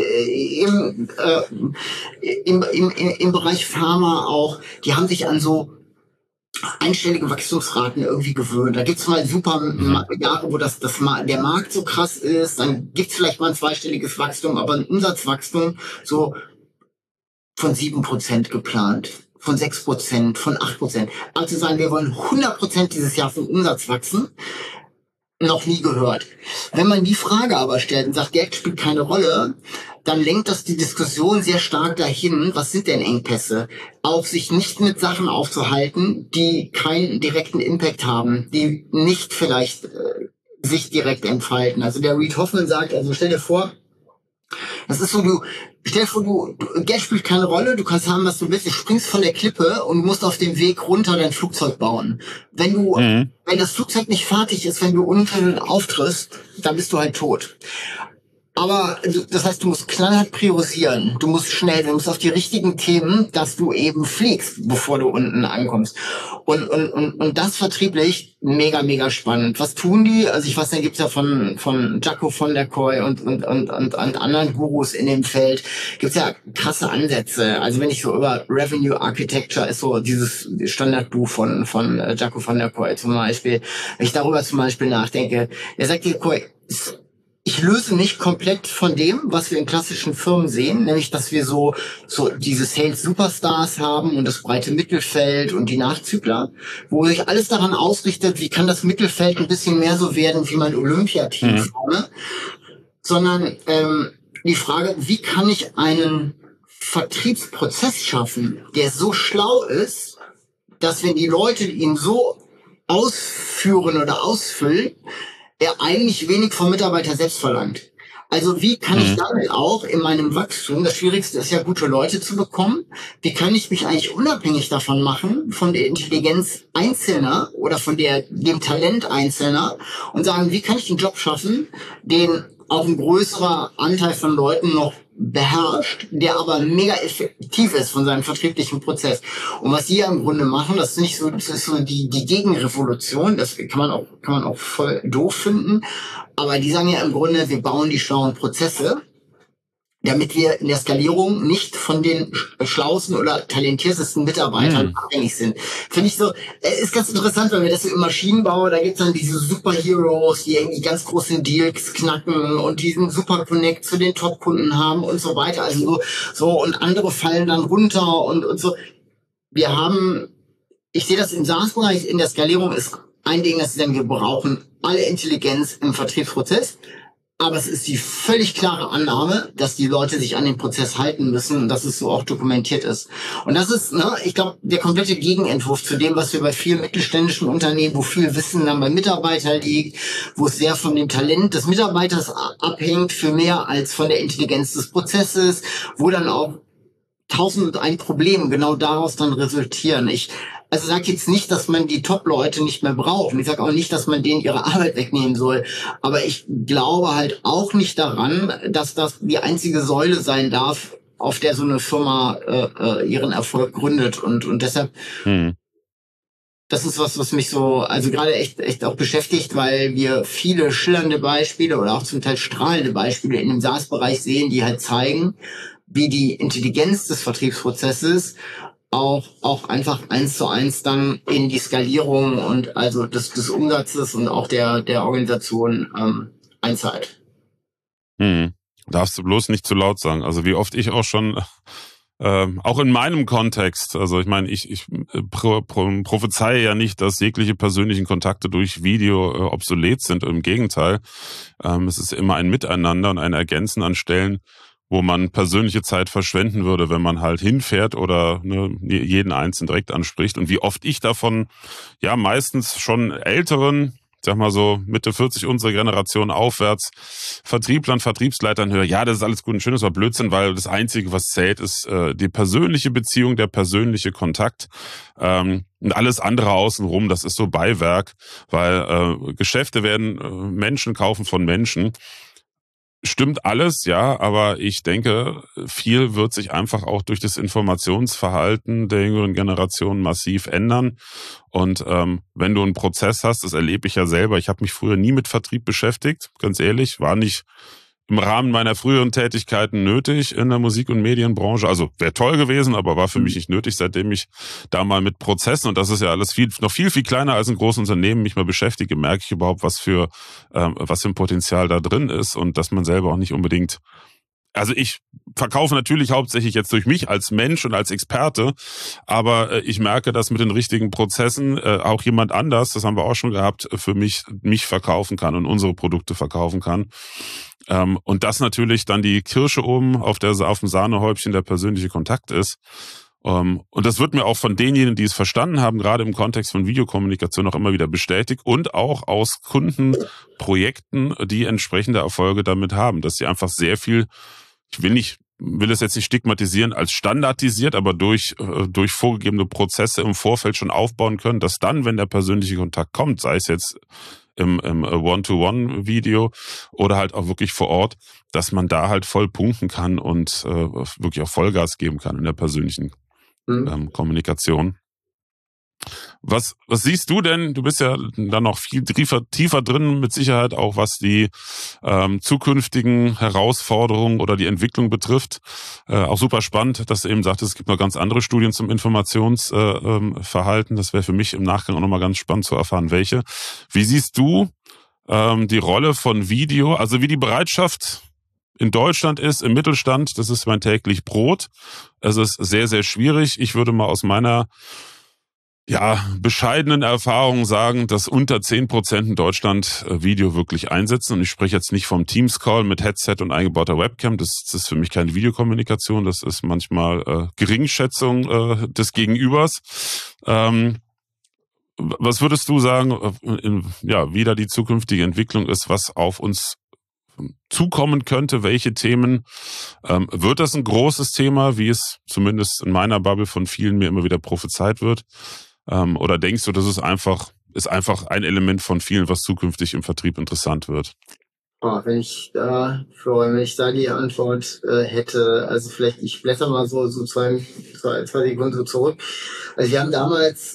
im Bereich Pharma auch, die haben sich an so einstellige Wachstumsraten irgendwie gewöhnt. Da gibt's mal super Jahre, wo der Markt so krass ist, dann gibt's vielleicht mal ein zweistelliges Wachstum, aber ein Umsatzwachstum so von 7% geplant, von 6%, von 8%. Also sagen, wir wollen 100% dieses Jahr vom Umsatz wachsen, noch nie gehört. Wenn man die Frage aber stellt und sagt, Geld spielt keine Rolle, dann lenkt das die Diskussion sehr stark dahin, was sind denn Engpässe? Auch sich nicht mit Sachen aufzuhalten, die keinen direkten Impact haben, die nicht vielleicht sich direkt entfalten. Also der Reid Hoffman sagt, also stell dir vor, das ist so, Geld spielt keine Rolle, du kannst haben, was du willst, du springst von der Klippe und musst auf dem Weg runter dein Flugzeug bauen. Wenn das Flugzeug nicht fertig ist, wenn du unten auftrittst, dann bist du halt tot. Aber das heißt, du musst knallhart priorisieren. Du musst schnell, du musst auf die richtigen Themen, dass du eben fliegst, bevor du unten ankommst. Und das vertrieblich mega, mega spannend. Was tun die? Also ich weiß, da gibt's ja von Jaco von der Koy und anderen Gurus in dem Feld, gibt's ja krasse Ansätze. Also wenn ich so über Revenue Architecture ist so dieses Standardbuch von Jaco von der Koy zum Beispiel, wenn ich darüber zum Beispiel nachdenke, der sagt dir, Koy, ich löse mich komplett von dem, was wir in klassischen Firmen sehen, nämlich, dass wir so diese Sales-Superstars haben und das breite Mittelfeld und die Nachzügler, wo sich alles daran ausrichtet, wie kann das Mittelfeld ein bisschen mehr so werden wie mein Olympiateam vorne, sondern die Frage, wie kann ich einen Vertriebsprozess schaffen, der so schlau ist, dass wenn die Leute ihn so ausführen oder ausfüllen, er eigentlich wenig vom Mitarbeiter selbst verlangt. Also wie kann ich damit auch in meinem Wachstum, das Schwierigste ist ja, gute Leute zu bekommen, wie kann ich mich eigentlich unabhängig davon machen, von der Intelligenz Einzelner oder von dem Talent Einzelner und sagen, wie kann ich einen Job schaffen, den auch ein größerer Anteil von Leuten noch beherrscht, der aber mega effektiv ist von seinem vertrieblichen Prozess. Und was die ja im Grunde machen, das ist so die Gegenrevolution, das kann man auch voll doof finden, aber die sagen ja im Grunde, wir bauen die schlauen Prozesse, damit wir in der Skalierung nicht von den schlauesten oder talentiertesten Mitarbeitern abhängig sind. Finde ich so, ist ganz interessant, weil wir das im Maschinenbau, da gibt's dann diese Superheroes, die irgendwie ganz großen Deals knacken und diesen Super Connect zu den Top-Kunden haben und so weiter. Also so und andere fallen dann runter und so. Ich sehe das im SaaS-Bereich, in der Skalierung ist ein Ding, dass wir brauchen alle Intelligenz im Vertriebsprozess. Aber es ist die völlig klare Annahme, dass die Leute sich an den Prozess halten müssen und dass es so auch dokumentiert ist. Und das ist, ich glaube, der komplette Gegenentwurf zu dem, was wir bei vielen mittelständischen Unternehmen, wo viel Wissen dann beim Mitarbeiter liegt, wo es sehr von dem Talent des Mitarbeiters abhängt, für mehr als von der Intelligenz des Prozesses, wo dann auch 1001 Probleme genau daraus dann resultieren. Also sage jetzt nicht, dass man die Top-Leute nicht mehr braucht. Und ich sage auch nicht, dass man denen ihre Arbeit wegnehmen soll. Aber ich glaube halt auch nicht daran, dass das die einzige Säule sein darf, auf der so eine Firma ihren Erfolg gründet. Und deshalb, das ist was mich so, also gerade echt auch beschäftigt, weil wir viele schillernde Beispiele oder auch zum Teil strahlende Beispiele in dem SaaS-Bereich sehen, die halt zeigen, wie die Intelligenz des Vertriebsprozesses auch einfach 1:1 dann in die Skalierung und also des Umsatzes und auch der Organisation einzahlt. Darfst du bloß nicht zu laut sagen. Also wie oft ich auch schon, auch in meinem Kontext, also ich meine, ich prophezeie ja nicht, dass jegliche persönlichen Kontakte durch Video obsolet sind. Im Gegenteil, es ist immer ein Miteinander und ein Ergänzen an Stellen, wo man persönliche Zeit verschwenden würde, wenn man halt hinfährt oder jeden Einzelnen direkt anspricht. Und wie oft ich davon, ja meistens schon älteren, sag mal so Mitte 40 unsere Generation aufwärts, Vertrieblern, Vertriebsleitern höre, ja, das ist alles gut und schön, das war Blödsinn, weil das Einzige, was zählt, ist die persönliche Beziehung, der persönliche Kontakt. Und alles andere außenrum, das ist so Beiwerk, weil Geschäfte werden Menschen kaufen von Menschen. Stimmt alles, ja, aber ich denke, viel wird sich einfach auch durch das Informationsverhalten der jüngeren Generation massiv ändern. Und wenn du einen Prozess hast, das erlebe ich ja selber, ich habe mich früher nie mit Vertrieb beschäftigt, ganz ehrlich, war nicht im Rahmen meiner früheren Tätigkeiten nötig in der Musik- und Medienbranche. Also wäre toll gewesen, aber war für mich nicht nötig, seitdem ich da mal mit Prozessen, und das ist ja alles noch viel kleiner als ein großes Unternehmen, mich mal beschäftige, merke ich überhaupt, was für ein Potenzial da drin ist und dass man selber auch nicht unbedingt. Also ich verkaufe natürlich hauptsächlich jetzt durch mich als Mensch und als Experte, aber ich merke, dass mit den richtigen Prozessen auch jemand anders, das haben wir auch schon gehabt, für mich verkaufen kann und unsere Produkte verkaufen kann. Und das natürlich dann die Kirsche oben auf dem Sahnehäubchen der persönliche Kontakt ist. Und das wird mir auch von denjenigen, die es verstanden haben, gerade im Kontext von Videokommunikation auch immer wieder bestätigt und auch aus Kundenprojekten, die entsprechende Erfolge damit haben, dass sie einfach sehr viel, ich will es jetzt nicht stigmatisieren als standardisiert, aber durch vorgegebene Prozesse im Vorfeld schon aufbauen können, dass dann, wenn der persönliche Kontakt kommt, sei es jetzt im One-to-One-Video oder halt auch wirklich vor Ort, dass man da halt voll punkten kann und wirklich auch Vollgas geben kann in der persönlichen Kommunikation. Was siehst du denn? Du bist ja dann noch viel tiefer drin, mit Sicherheit auch, was die zukünftigen Herausforderungen oder die Entwicklung betrifft. Auch super spannend, dass du eben sagtest, es gibt noch ganz andere Studien zum Informationsverhalten. Das wäre für mich im Nachgang auch nochmal ganz spannend zu erfahren, welche. Wie siehst du die Rolle von Video, also wie die Bereitschaft in Deutschland ist, im Mittelstand? Das ist mein täglich Brot. Es ist sehr, sehr schwierig. Ich würde mal aus meiner bescheidenen Erfahrungen sagen, dass unter 10% in Deutschland Video wirklich einsetzen. Und ich spreche jetzt nicht vom Teams-Call mit Headset und eingebauter Webcam. Das ist für mich keine Videokommunikation. Das ist manchmal Geringschätzung des Gegenübers. Was würdest du sagen, wie da die zukünftige Entwicklung ist, was auf uns zukommen könnte, welche Themen? Wird das ein großes Thema, wie es zumindest in meiner Bubble von vielen mir immer wieder prophezeit wird? Oder denkst du, das ist einfach ein Element von vielen, was zukünftig im Vertrieb interessant wird? Wenn ich da die Antwort hätte, also vielleicht, ich blätter mal so zwei Sekunden so zurück. Also wir haben damals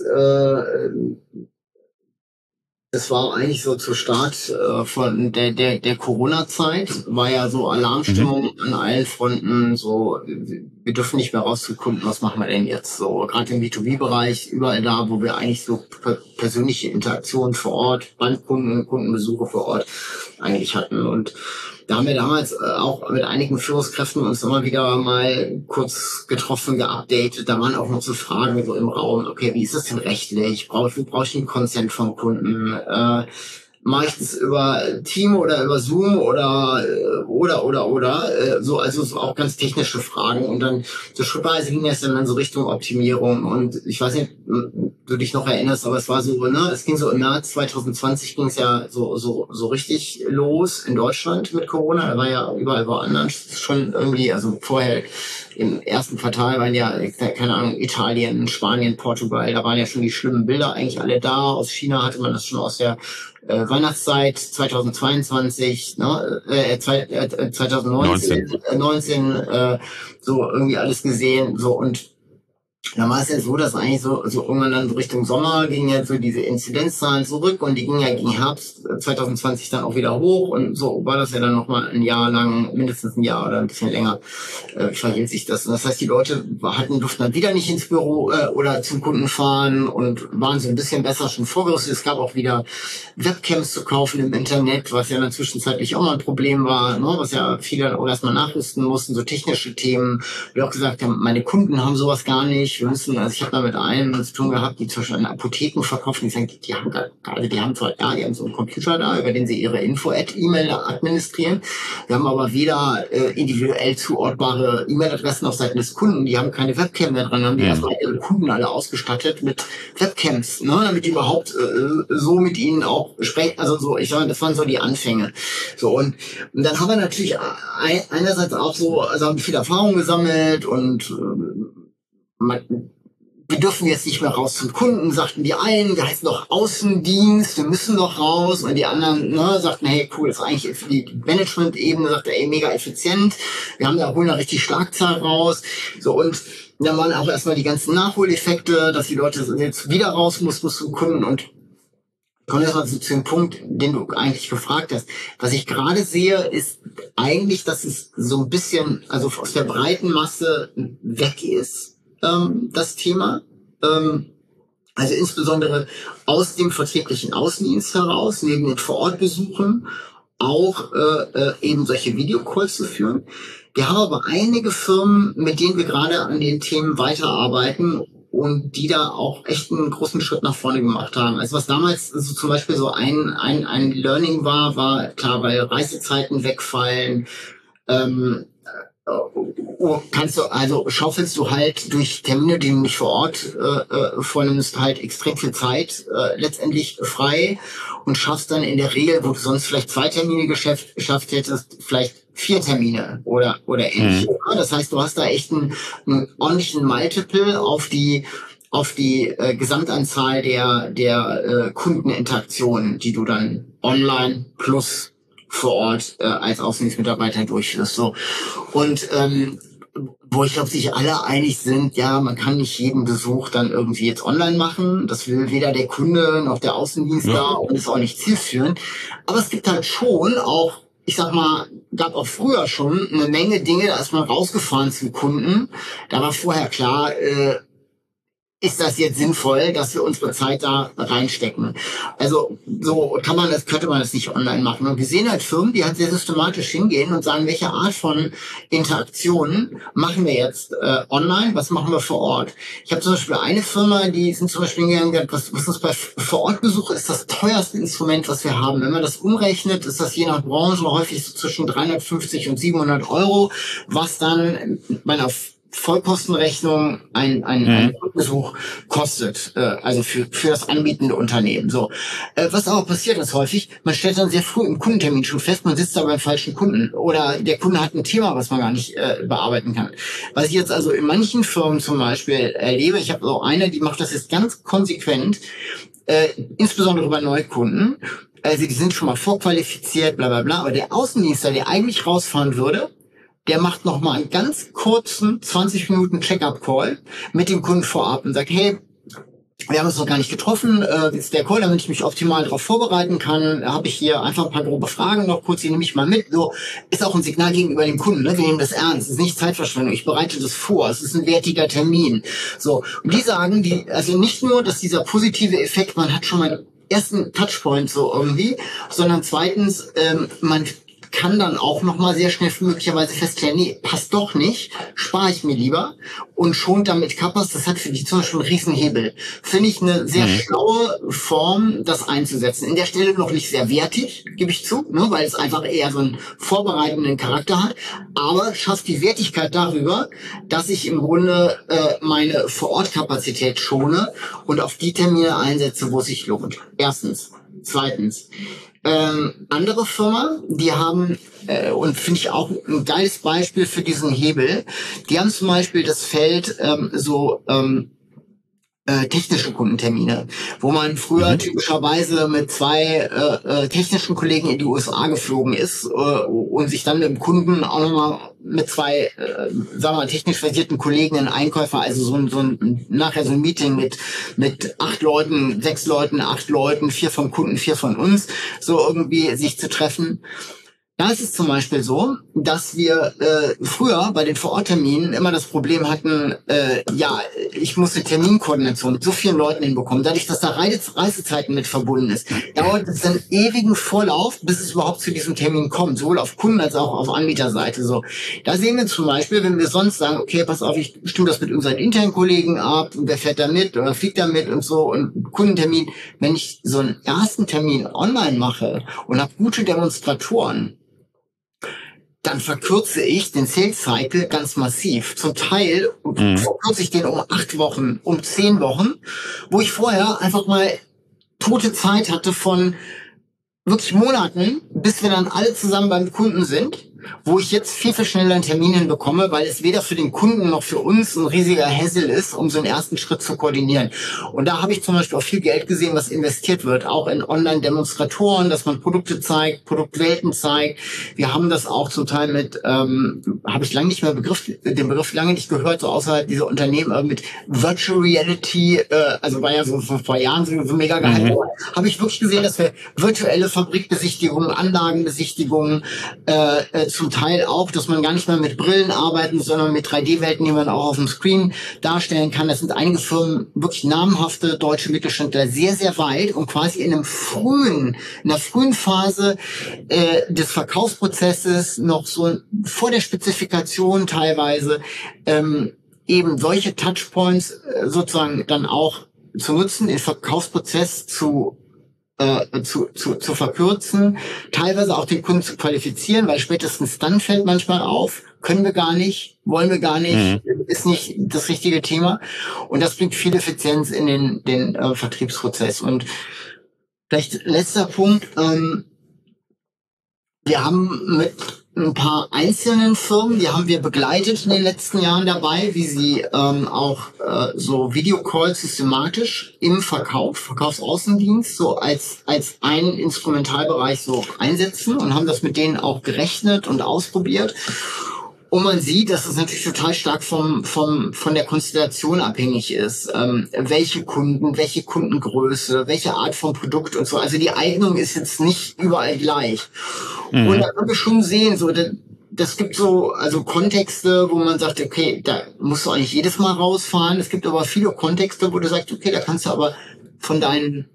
das war eigentlich so zu Start von der Corona-Zeit, war ja so Alarmstimmung an allen Fronten, so wir dürfen nicht mehr raus zu Kunden, was machen wir denn jetzt? So gerade im B2B-Bereich, überall da, wo wir eigentlich so persönliche Interaktionen vor Ort, Bandkunden, Kundenbesuche vor Ort eigentlich hatten. Und da haben wir damals auch mit einigen Führungskräften uns immer wieder mal kurz getroffen, geupdatet. Da waren auch noch so Fragen so im Raum. Okay, wie ist das denn rechtlich? Brauche ich einen Consent vom Kunden? Mache ich das über Team oder über Zoom oder so, also so auch ganz technische Fragen. Und dann so schrittweise ging das dann so Richtung Optimierung. Und ich weiß nicht, du dich noch erinnerst, aber es war so, es ging so im März 2020 ging es ja so richtig los in Deutschland mit Corona. Da war ja überall woanders schon irgendwie, also vorher im ersten Quartal waren ja, keine Ahnung, Italien, Spanien, Portugal, da waren ja schon die schlimmen Bilder eigentlich alle da. Aus China hatte man das schon aus der Weihnachtszeit 2022, 2019, so irgendwie alles gesehen, so. Und dann war es ja so, dass eigentlich so irgendwann dann Richtung Sommer gingen ja so diese Inzidenzzahlen zurück und die gingen ja gegen Herbst 2020 dann auch wieder hoch und so war das ja dann nochmal ein Jahr lang, mindestens ein Jahr oder ein bisschen länger, verhielt sich das. Und das heißt, die Leute durften dann wieder nicht ins Büro oder zum Kunden fahren und waren so ein bisschen besser schon vorgerüstet. Es gab auch wieder Webcams zu kaufen im Internet, was ja dann zwischenzeitlich auch mal ein Problem war, was ja viele auch erstmal nachrüsten mussten, so technische Themen. Wir auch gesagt haben, meine Kunden haben sowas gar nicht. Wir müssen, also ich habe da mit einem zu tun gehabt, die zum Beispiel in Apotheken verkaufen, die sagen, die haben so einen Computer da, über den sie ihre Info-E-Mail administrieren. Wir haben aber weder individuell zuordbare E-Mail-Adressen auf Seiten des Kunden, die haben keine Webcam mehr dran, haben die erstmal ihre Kunden alle ausgestattet mit Webcams, damit die überhaupt so mit ihnen auch sprechen, also so, ich sage, das waren so die Anfänge. So, und dann haben wir natürlich einerseits auch so, also haben viel Erfahrung gesammelt und wir dürfen jetzt nicht mehr raus zum Kunden, sagten die einen, wir heißen noch Außendienst, wir müssen noch raus, und die anderen sagten, hey, cool, das ist eigentlich für die Management-Ebene, sagt er, mega effizient, wir holen da richtig Schlagzahl raus, so, und dann waren auch erstmal die ganzen Nachholeffekte, dass die Leute jetzt wieder raus mussten zum Kunden, und kommen jetzt mal zu dem Punkt, den du eigentlich gefragt hast. Was ich gerade sehe, ist eigentlich, dass es so ein bisschen, also aus der breiten Masse weg ist, das Thema. Also insbesondere aus dem vertrieblichen Außendienst heraus, neben den Vorortbesuchen, auch eben solche Videocalls zu führen. Wir haben aber einige Firmen, mit denen wir gerade an den Themen weiterarbeiten und die da auch echt einen großen Schritt nach vorne gemacht haben. Also was damals so zum Beispiel so ein Learning war klar, weil Reisezeiten wegfallen, schaufelst du halt durch Termine, die du nicht vor Ort vornimmst, halt extrem viel Zeit letztendlich frei und schaffst dann in der Regel, wo du sonst vielleicht 2 Termine geschafft hättest, vielleicht 4 Termine oder ähnlich. Das heißt, du hast da echt einen ordentlichen Multiple auf die auf die Gesamtanzahl der Kundeninteraktionen, die du dann online plus vor Ort als Außendienstmitarbeiter durchführst. So. Und wo ich glaube, sich alle einig sind, ja, man kann nicht jeden Besuch dann irgendwie jetzt online machen. Das will weder der Kunde noch der Außendienstler und ist auch nicht zielführend. Aber es gibt halt schon auch, ich sag mal, gab auch früher schon eine Menge Dinge, da ist man rausgefahren zum Kunden. Da war vorher klar, ist das jetzt sinnvoll, dass wir unsere Zeit da reinstecken? Also so könnte man das nicht online machen. Und wir sehen halt Firmen, die halt sehr systematisch hingehen und sagen, welche Art von Interaktionen machen wir jetzt online, was machen wir vor Ort? Ich habe zum Beispiel eine Firma, die sind zum Beispiel gegangen, was uns bei Vor-Ort-Besuch ist das teuerste Instrument, was wir haben. Wenn man das umrechnet, ist das je nach Branche häufig so zwischen 350 und 700 €, was dann bei einer Vollkostenrechnung ein Besuch kostet, also für das anbietende Unternehmen. So, was aber passiert ist häufig, man stellt dann sehr früh im Kundentermin schon fest, man sitzt da beim falschen Kunden oder der Kunde hat ein Thema, was man gar nicht bearbeiten kann. Was ich jetzt also in manchen Firmen zum Beispiel erlebe, ich habe auch eine, die macht das jetzt ganz konsequent, insbesondere bei Neukunden. Also die sind schon mal vorqualifiziert, bla bla bla, aber der Außendienstler, der eigentlich rausfahren würde, der macht noch mal einen ganz kurzen 20 Minuten Check-up-Call mit dem Kunden vorab und sagt, hey, wir haben uns noch gar nicht getroffen, ist der Call, damit ich mich optimal darauf vorbereiten kann, habe ich hier einfach ein paar grobe Fragen noch kurz, die nehme ich mal mit. So ist auch ein Signal gegenüber dem Kunden, ne? Wir nehmen das ernst, es ist nicht Zeitverschwendung, ich bereite das vor, es ist ein wertiger Termin. So, und die sagen, also nicht nur, dass dieser positive Effekt, man hat schon mal einen ersten Touchpoint so irgendwie, sondern zweitens, man kann dann auch noch mal sehr schnell möglicherweise feststellen, nee, passt doch nicht, spare ich mir lieber und schont damit Kappas. Das hat für die zum Beispiel einen Riesenhebel. Finde ich eine sehr schlaue Form, das einzusetzen. In der Stelle noch nicht sehr wertig, gebe ich zu, ne, weil es einfach eher so einen vorbereitenden Charakter hat, aber schafft die Wertigkeit darüber, dass ich im Grunde meine Vor-Ort-Kapazität schone und auf die Termine einsetze, wo es sich lohnt. Erstens. Zweitens. Andere Firma, die haben, und finde ich auch ein geiles Beispiel für diesen Hebel, die haben zum Beispiel das Feld technische Kundentermine, wo man früher typischerweise mit zwei technischen Kollegen in die USA geflogen ist und sich dann mit dem Kunden auch nochmal mit zwei, sagen wir mal, technisch versierten Kollegen, einen Einkäufer, also nachher so ein Meeting mit 8 Leuten, 6 Leuten, 8 Leuten, 4 vom Kunden, 4 von uns, so irgendwie sich zu treffen. Da ist es zum Beispiel so, dass wir früher bei den Vorortterminen immer das Problem hatten, ich muss eine Terminkoordination mit so vielen Leuten hinbekommen. Dadurch, dass da Reisezeiten mit verbunden ist, dauert es einen ewigen Vorlauf, bis es überhaupt zu diesem Termin kommt, sowohl auf Kunden- als auch auf Anbieterseite. So, da sehen wir zum Beispiel, wenn wir sonst sagen, okay, pass auf, ich stimme das mit unseren internen Kollegen ab, und wer fährt da mit oder fliegt da mit und so, und Kundentermin, wenn ich so einen ersten Termin online mache und habe gute Demonstratoren, dann verkürze ich den Sales Cycle ganz massiv. Zum Teil verkürze ich den um 8 Wochen, um 10 Wochen, wo ich vorher einfach mal tote Zeit hatte von wirklich Monaten, bis wir dann alle zusammen beim Kunden sind, wo ich jetzt viel, viel schneller einen Termin hinbekomme, weil es weder für den Kunden noch für uns ein riesiger Hassel ist, um so einen ersten Schritt zu koordinieren. Und da habe ich zum Beispiel auch viel Geld gesehen, was investiert wird, auch in Online-Demonstratoren, dass man Produkte zeigt, Produktwelten zeigt. Wir haben das auch zum Teil mit, habe ich lange nicht mehr den Begriff lange nicht gehört, so außerhalb dieser Unternehmen, mit Virtual Reality, also war ja so vor ein paar Jahren so mega gehypt, habe ich wirklich gesehen, dass wir virtuelle Fabrikbesichtigungen, Anlagenbesichtigungen, zum Teil auch, dass man gar nicht mehr mit Brillen arbeiten, sondern mit 3D-Welten, die man auch auf dem Screen darstellen kann. Das sind einige Firmen, wirklich namhafte deutsche Mittelständler, sehr, sehr weit und quasi in der frühen Phase des Verkaufsprozesses, noch so vor der Spezifikation teilweise, eben solche Touchpoints sozusagen dann auch zu nutzen, den Verkaufsprozess zu verkürzen, teilweise auch den Kunden zu qualifizieren, weil spätestens dann fällt manchmal auf, können wir gar nicht, wollen wir gar nicht, ist nicht das richtige Thema. Und das bringt viel Effizienz in den Vertriebsprozess. Und vielleicht letzter Punkt, wir haben ein paar einzelnen Firmen, die haben wir begleitet in den letzten Jahren dabei, wie sie auch so Videocalls systematisch im Verkaufsaußendienst so als einen Instrumentalbereich so einsetzen und haben das mit denen auch gerechnet und ausprobiert. Und man sieht, dass es natürlich total stark von der Konstellation abhängig ist. Welche Kunden, welche Kundengröße, welche Art von Produkt und so. Also die Eignung ist jetzt nicht überall gleich. Mhm. Und da können wir schon sehen, so, das gibt so, also Kontexte, wo man sagt, okay, da musst du eigentlich jedes Mal rausfahren. Es gibt aber viele Kontexte, wo du sagst, okay, da kannst du aber von deinen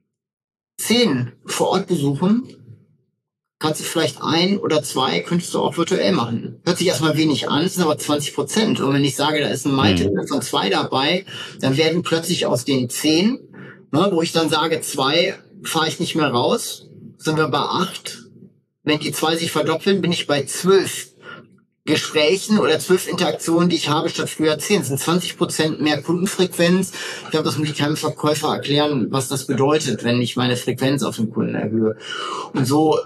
10 vor Ort besuchen, kannst du vielleicht 1 oder 2, könntest du auch virtuell machen. Hört sich erstmal wenig an, es sind aber 20%. Und wenn ich sage, da ist ein Multiple von 2 dabei, dann werden plötzlich aus den 10, ne, wo ich dann sage, 2 fahre ich nicht mehr raus, sind wir bei 8. Wenn die 2 sich verdoppeln, bin ich bei 12 Gesprächen oder 12 Interaktionen, die ich habe, statt früher 10. Das sind 20% mehr Kundenfrequenz. Ich glaube, das muss ich keinem Verkäufer erklären, was das bedeutet, wenn ich meine Frequenz auf den Kunden erhöhe. Und so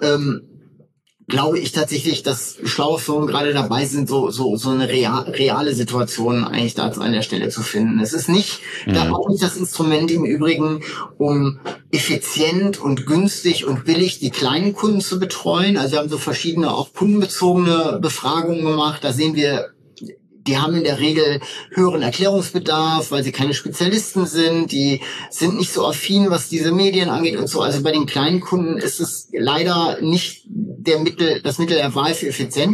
glaube ich tatsächlich, dass schlaue Firmen gerade dabei sind, so eine reale Situation eigentlich da an der Stelle zu finden. Es ist nicht, da auch nicht das Instrument im Übrigen, um effizient und günstig und billig die kleinen Kunden zu betreuen. Also wir haben so verschiedene auch kundenbezogene Befragungen gemacht. Da sehen wir, die haben in der Regel höheren Erklärungsbedarf, weil sie keine Spezialisten sind. Die sind nicht so affin, was diese Medien angeht und so. Also bei den kleinen Kunden ist es leider nicht das Mittel der Wahl für Effizienz.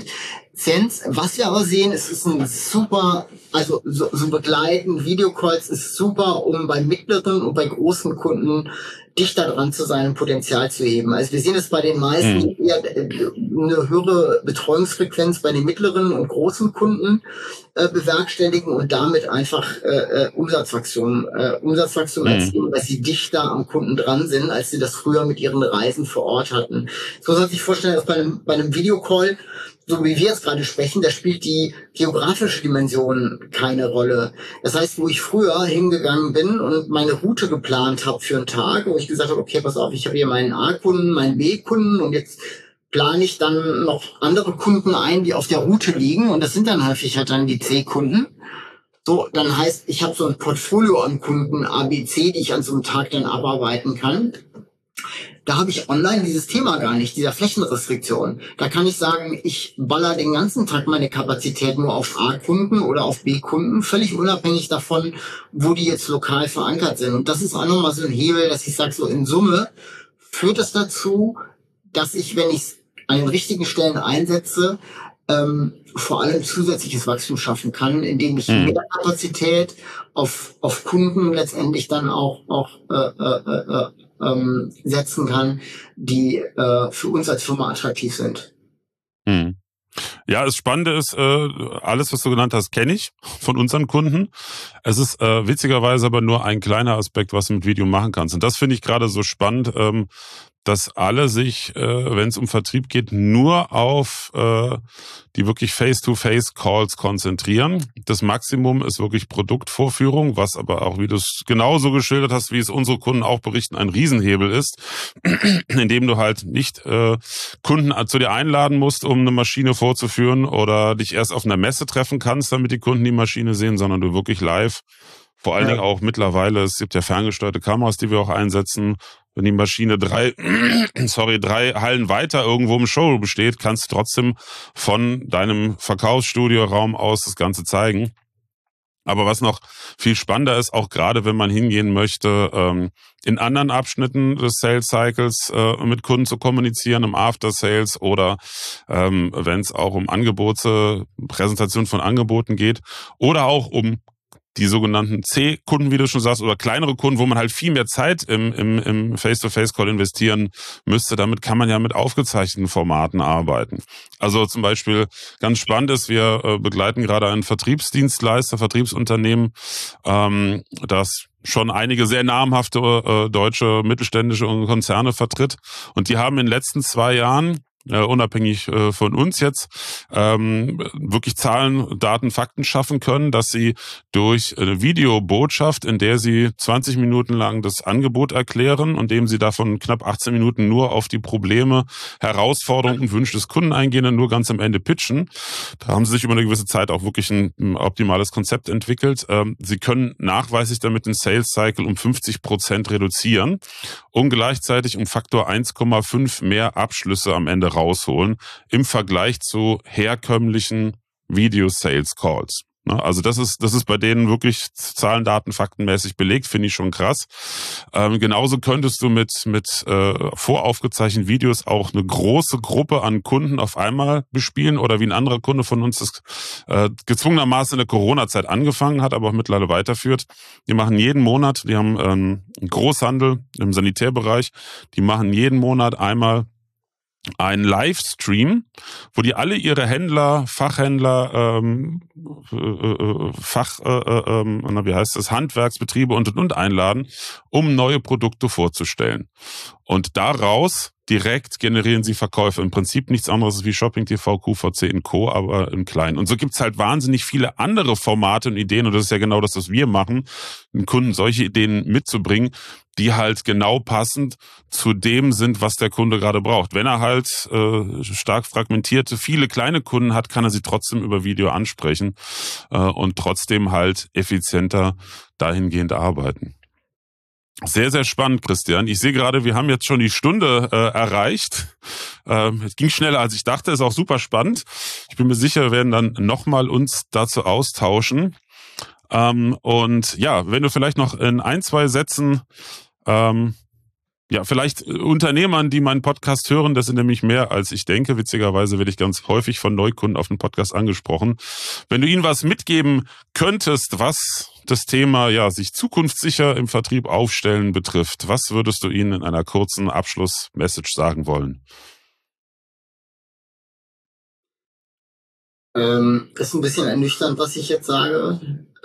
Was wir aber sehen, es ist ein super, also so begleiten, Videocalls ist super, um bei mittleren und bei großen Kunden dichter dran zu sein und Potenzial zu heben. Also wir sehen es bei den meisten eher eine höhere Betreuungsfrequenz bei den mittleren und großen Kunden bewerkstelligen und damit einfach Umsatzwachstum erzielen, weil sie dichter am Kunden dran sind, als sie das früher mit ihren Reisen vor Ort hatten. So soll man sich vorstellen, dass bei einem Videocall, so wie wir jetzt gerade sprechen, da spielt die geografische Dimension keine Rolle. Das heißt, wo ich früher hingegangen bin und meine Route geplant habe für einen Tag, wo ich gesagt habe, okay, pass auf, ich habe hier meinen A-Kunden, meinen B-Kunden und jetzt plane ich dann noch andere Kunden ein, die auf der Route liegen und das sind dann häufig halt dann die C-Kunden. So, dann heißt, ich habe so ein Portfolio an Kunden A, B, C, die ich an so einem Tag dann abarbeiten kann. Da habe ich online dieses Thema gar nicht, dieser Flächenrestriktion. Da kann ich sagen, ich baller den ganzen Tag meine Kapazität nur auf A-Kunden oder auf B-Kunden, völlig unabhängig davon, wo die jetzt lokal verankert sind. Und das ist auch nochmal so ein Hebel, dass ich sage, so in Summe führt es dazu, dass ich, wenn ich es an den richtigen Stellen einsetze, vor allem zusätzliches Wachstum schaffen kann, indem ich mehr Kapazität auf Kunden letztendlich dann auch setzen kann, die für uns als Firma attraktiv sind. Ja, das Spannende ist, alles, was du genannt hast, kenne ich von unseren Kunden. Es ist witzigerweise aber nur ein kleiner Aspekt, was du mit Video machen kannst. Und das finde ich gerade so spannend, dass alle sich, wenn es um Vertrieb geht, nur auf die wirklich Face-to-Face-Calls konzentrieren. Das Maximum ist wirklich Produktvorführung, was aber auch, wie du es genauso geschildert hast, wie es unsere Kunden auch berichten, ein Riesenhebel ist, indem du halt nicht Kunden zu dir einladen musst, um eine Maschine vorzuführen oder dich erst auf einer Messe treffen kannst, damit die Kunden die Maschine sehen, sondern du wirklich live, vor allen Dingen auch mittlerweile, es gibt ja ferngesteuerte Kameras, die wir auch einsetzen. Wenn die Maschine 3 Hallen weiter irgendwo im Showroom steht, kannst du trotzdem von deinem Verkaufsstudioraum aus das Ganze zeigen. Aber was noch viel spannender ist, auch gerade wenn man hingehen möchte, in anderen Abschnitten des Sales Cycles mit Kunden zu kommunizieren, im After Sales oder wenn es auch um Präsentation von Angeboten geht oder auch um die sogenannten C-Kunden, wie du schon sagst, oder kleinere Kunden, wo man halt viel mehr Zeit im Face-to-Face-Call investieren müsste. Damit kann man ja mit aufgezeichneten Formaten arbeiten. Also zum Beispiel ganz spannend ist, wir begleiten gerade einen Vertriebsunternehmen, das schon einige sehr namhafte deutsche mittelständische Konzerne vertritt. Und die haben in den letzten 2 Jahren unabhängig von uns jetzt, wirklich Zahlen, Daten, Fakten schaffen können, dass sie durch eine Videobotschaft, in der sie 20 Minuten lang das Angebot erklären und dem sie davon knapp 18 Minuten nur auf die Probleme, Herausforderungen und Wünsche des Kunden eingehen und nur ganz am Ende pitchen. Da haben sie sich über eine gewisse Zeit auch wirklich ein optimales Konzept entwickelt. Sie können nachweislich damit den Sales Cycle um 50% reduzieren und gleichzeitig um Faktor 1,5 mehr Abschlüsse am Ende rausholen im Vergleich zu herkömmlichen Video-Sales-Calls. Also das ist bei denen wirklich Zahlen, Daten, faktenmäßig belegt, finde ich schon krass. Genauso könntest du mit voraufgezeichneten Videos auch eine große Gruppe an Kunden auf einmal bespielen oder wie ein anderer Kunde von uns das gezwungenermaßen in der Corona-Zeit angefangen hat, aber auch mittlerweile weiterführt. Die machen jeden Monat, die haben einen Großhandel im Sanitärbereich, die machen jeden Monat einmal ein Livestream, wo die alle ihre Händler, Fachhändler, Handwerksbetriebe und einladen, um neue Produkte vorzustellen. Und daraus direkt generieren sie Verkäufe. Im Prinzip nichts anderes wie Shopping TV, QVC und Co., aber im Kleinen. Und so gibt's halt wahnsinnig viele andere Formate und Ideen. Und das ist ja genau das, was wir machen, den Kunden solche Ideen mitzubringen, die halt genau passend zu dem sind, was der Kunde gerade braucht. Wenn er halt stark fragmentierte, viele kleine Kunden hat, kann er sie trotzdem über Video ansprechen und trotzdem halt effizienter dahingehend arbeiten. Sehr, sehr spannend, Christian. Ich sehe gerade, wir haben jetzt schon die Stunde erreicht. Es ging schneller, als ich dachte. Ist auch super spannend. Ich bin mir sicher, wir werden dann nochmal uns dazu austauschen. Und ja, wenn du vielleicht noch in 1, 2 Sätzen vielleicht Unternehmern, die meinen Podcast hören, das sind nämlich mehr, als ich denke. Witzigerweise werde ich ganz häufig von Neukunden auf den Podcast angesprochen. Wenn du ihnen was mitgeben könntest, was das Thema sich zukunftssicher im Vertrieb aufstellen betrifft, was würdest du ihnen in einer kurzen Abschlussmessage sagen wollen? Ist ein bisschen ernüchternd, was ich jetzt sage.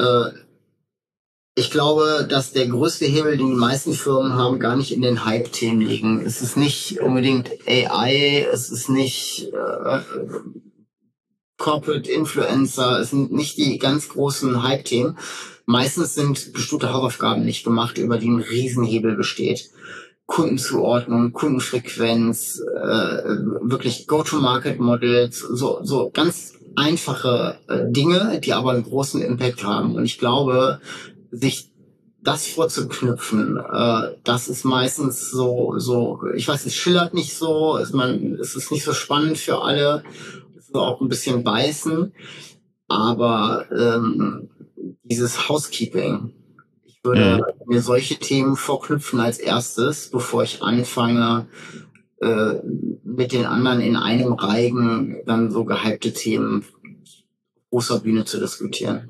Ich glaube, dass der größte Hebel, den die meisten Firmen haben, gar nicht in den Hype-Themen liegen. Es ist nicht unbedingt AI, es ist nicht Corporate Influencer, es sind nicht die ganz großen Hype-Themen. Meistens sind bestimmte Hausaufgaben nicht gemacht, über die ein Riesenhebel besteht. Kundenzuordnung, Kundenfrequenz, wirklich Go-to-Market-Models, so ganz einfache Dinge, die aber einen großen Impact haben. Und ich glaube, sich das vorzuknüpfen, das ist meistens so, ich weiß, es schillert nicht so, es ist nicht so spannend für alle, es ist auch ein bisschen beißen, aber dieses Housekeeping, ich würde mir solche Themen vorknüpfen als erstes, bevor ich anfange, mit den anderen in einem Reigen dann so gehypte Themen auf großer Bühne zu diskutieren.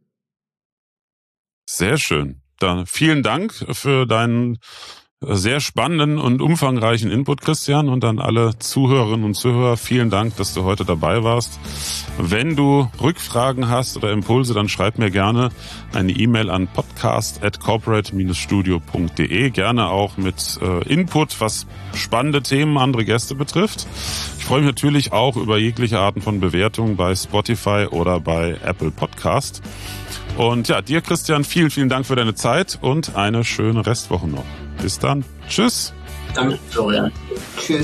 Sehr schön. Dann vielen Dank für deinen sehr spannenden und umfangreichen Input, Christian, und an alle Zuhörerinnen und Zuhörer. Vielen Dank, dass du heute dabei warst. Wenn du Rückfragen hast oder Impulse, dann schreib mir gerne eine E-Mail an podcast@corporate-studio.de. Gerne auch mit Input, was spannende Themen, andere Gäste betrifft. Ich freue mich natürlich auch über jegliche Arten von Bewertungen bei Spotify oder bei Apple Podcast. Und ja, dir, Christian, vielen, vielen Dank für deine Zeit und eine schöne Restwoche noch. Bis dann. Tschüss. Danke, Florian. Tschüss.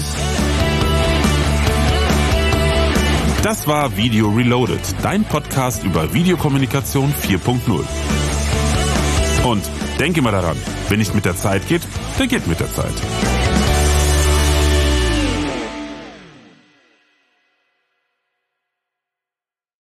Das war Video Reloaded, dein Podcast über Videokommunikation 4.0. Und denk immer daran, wenn nicht mit der Zeit geht, dann geht mit der Zeit.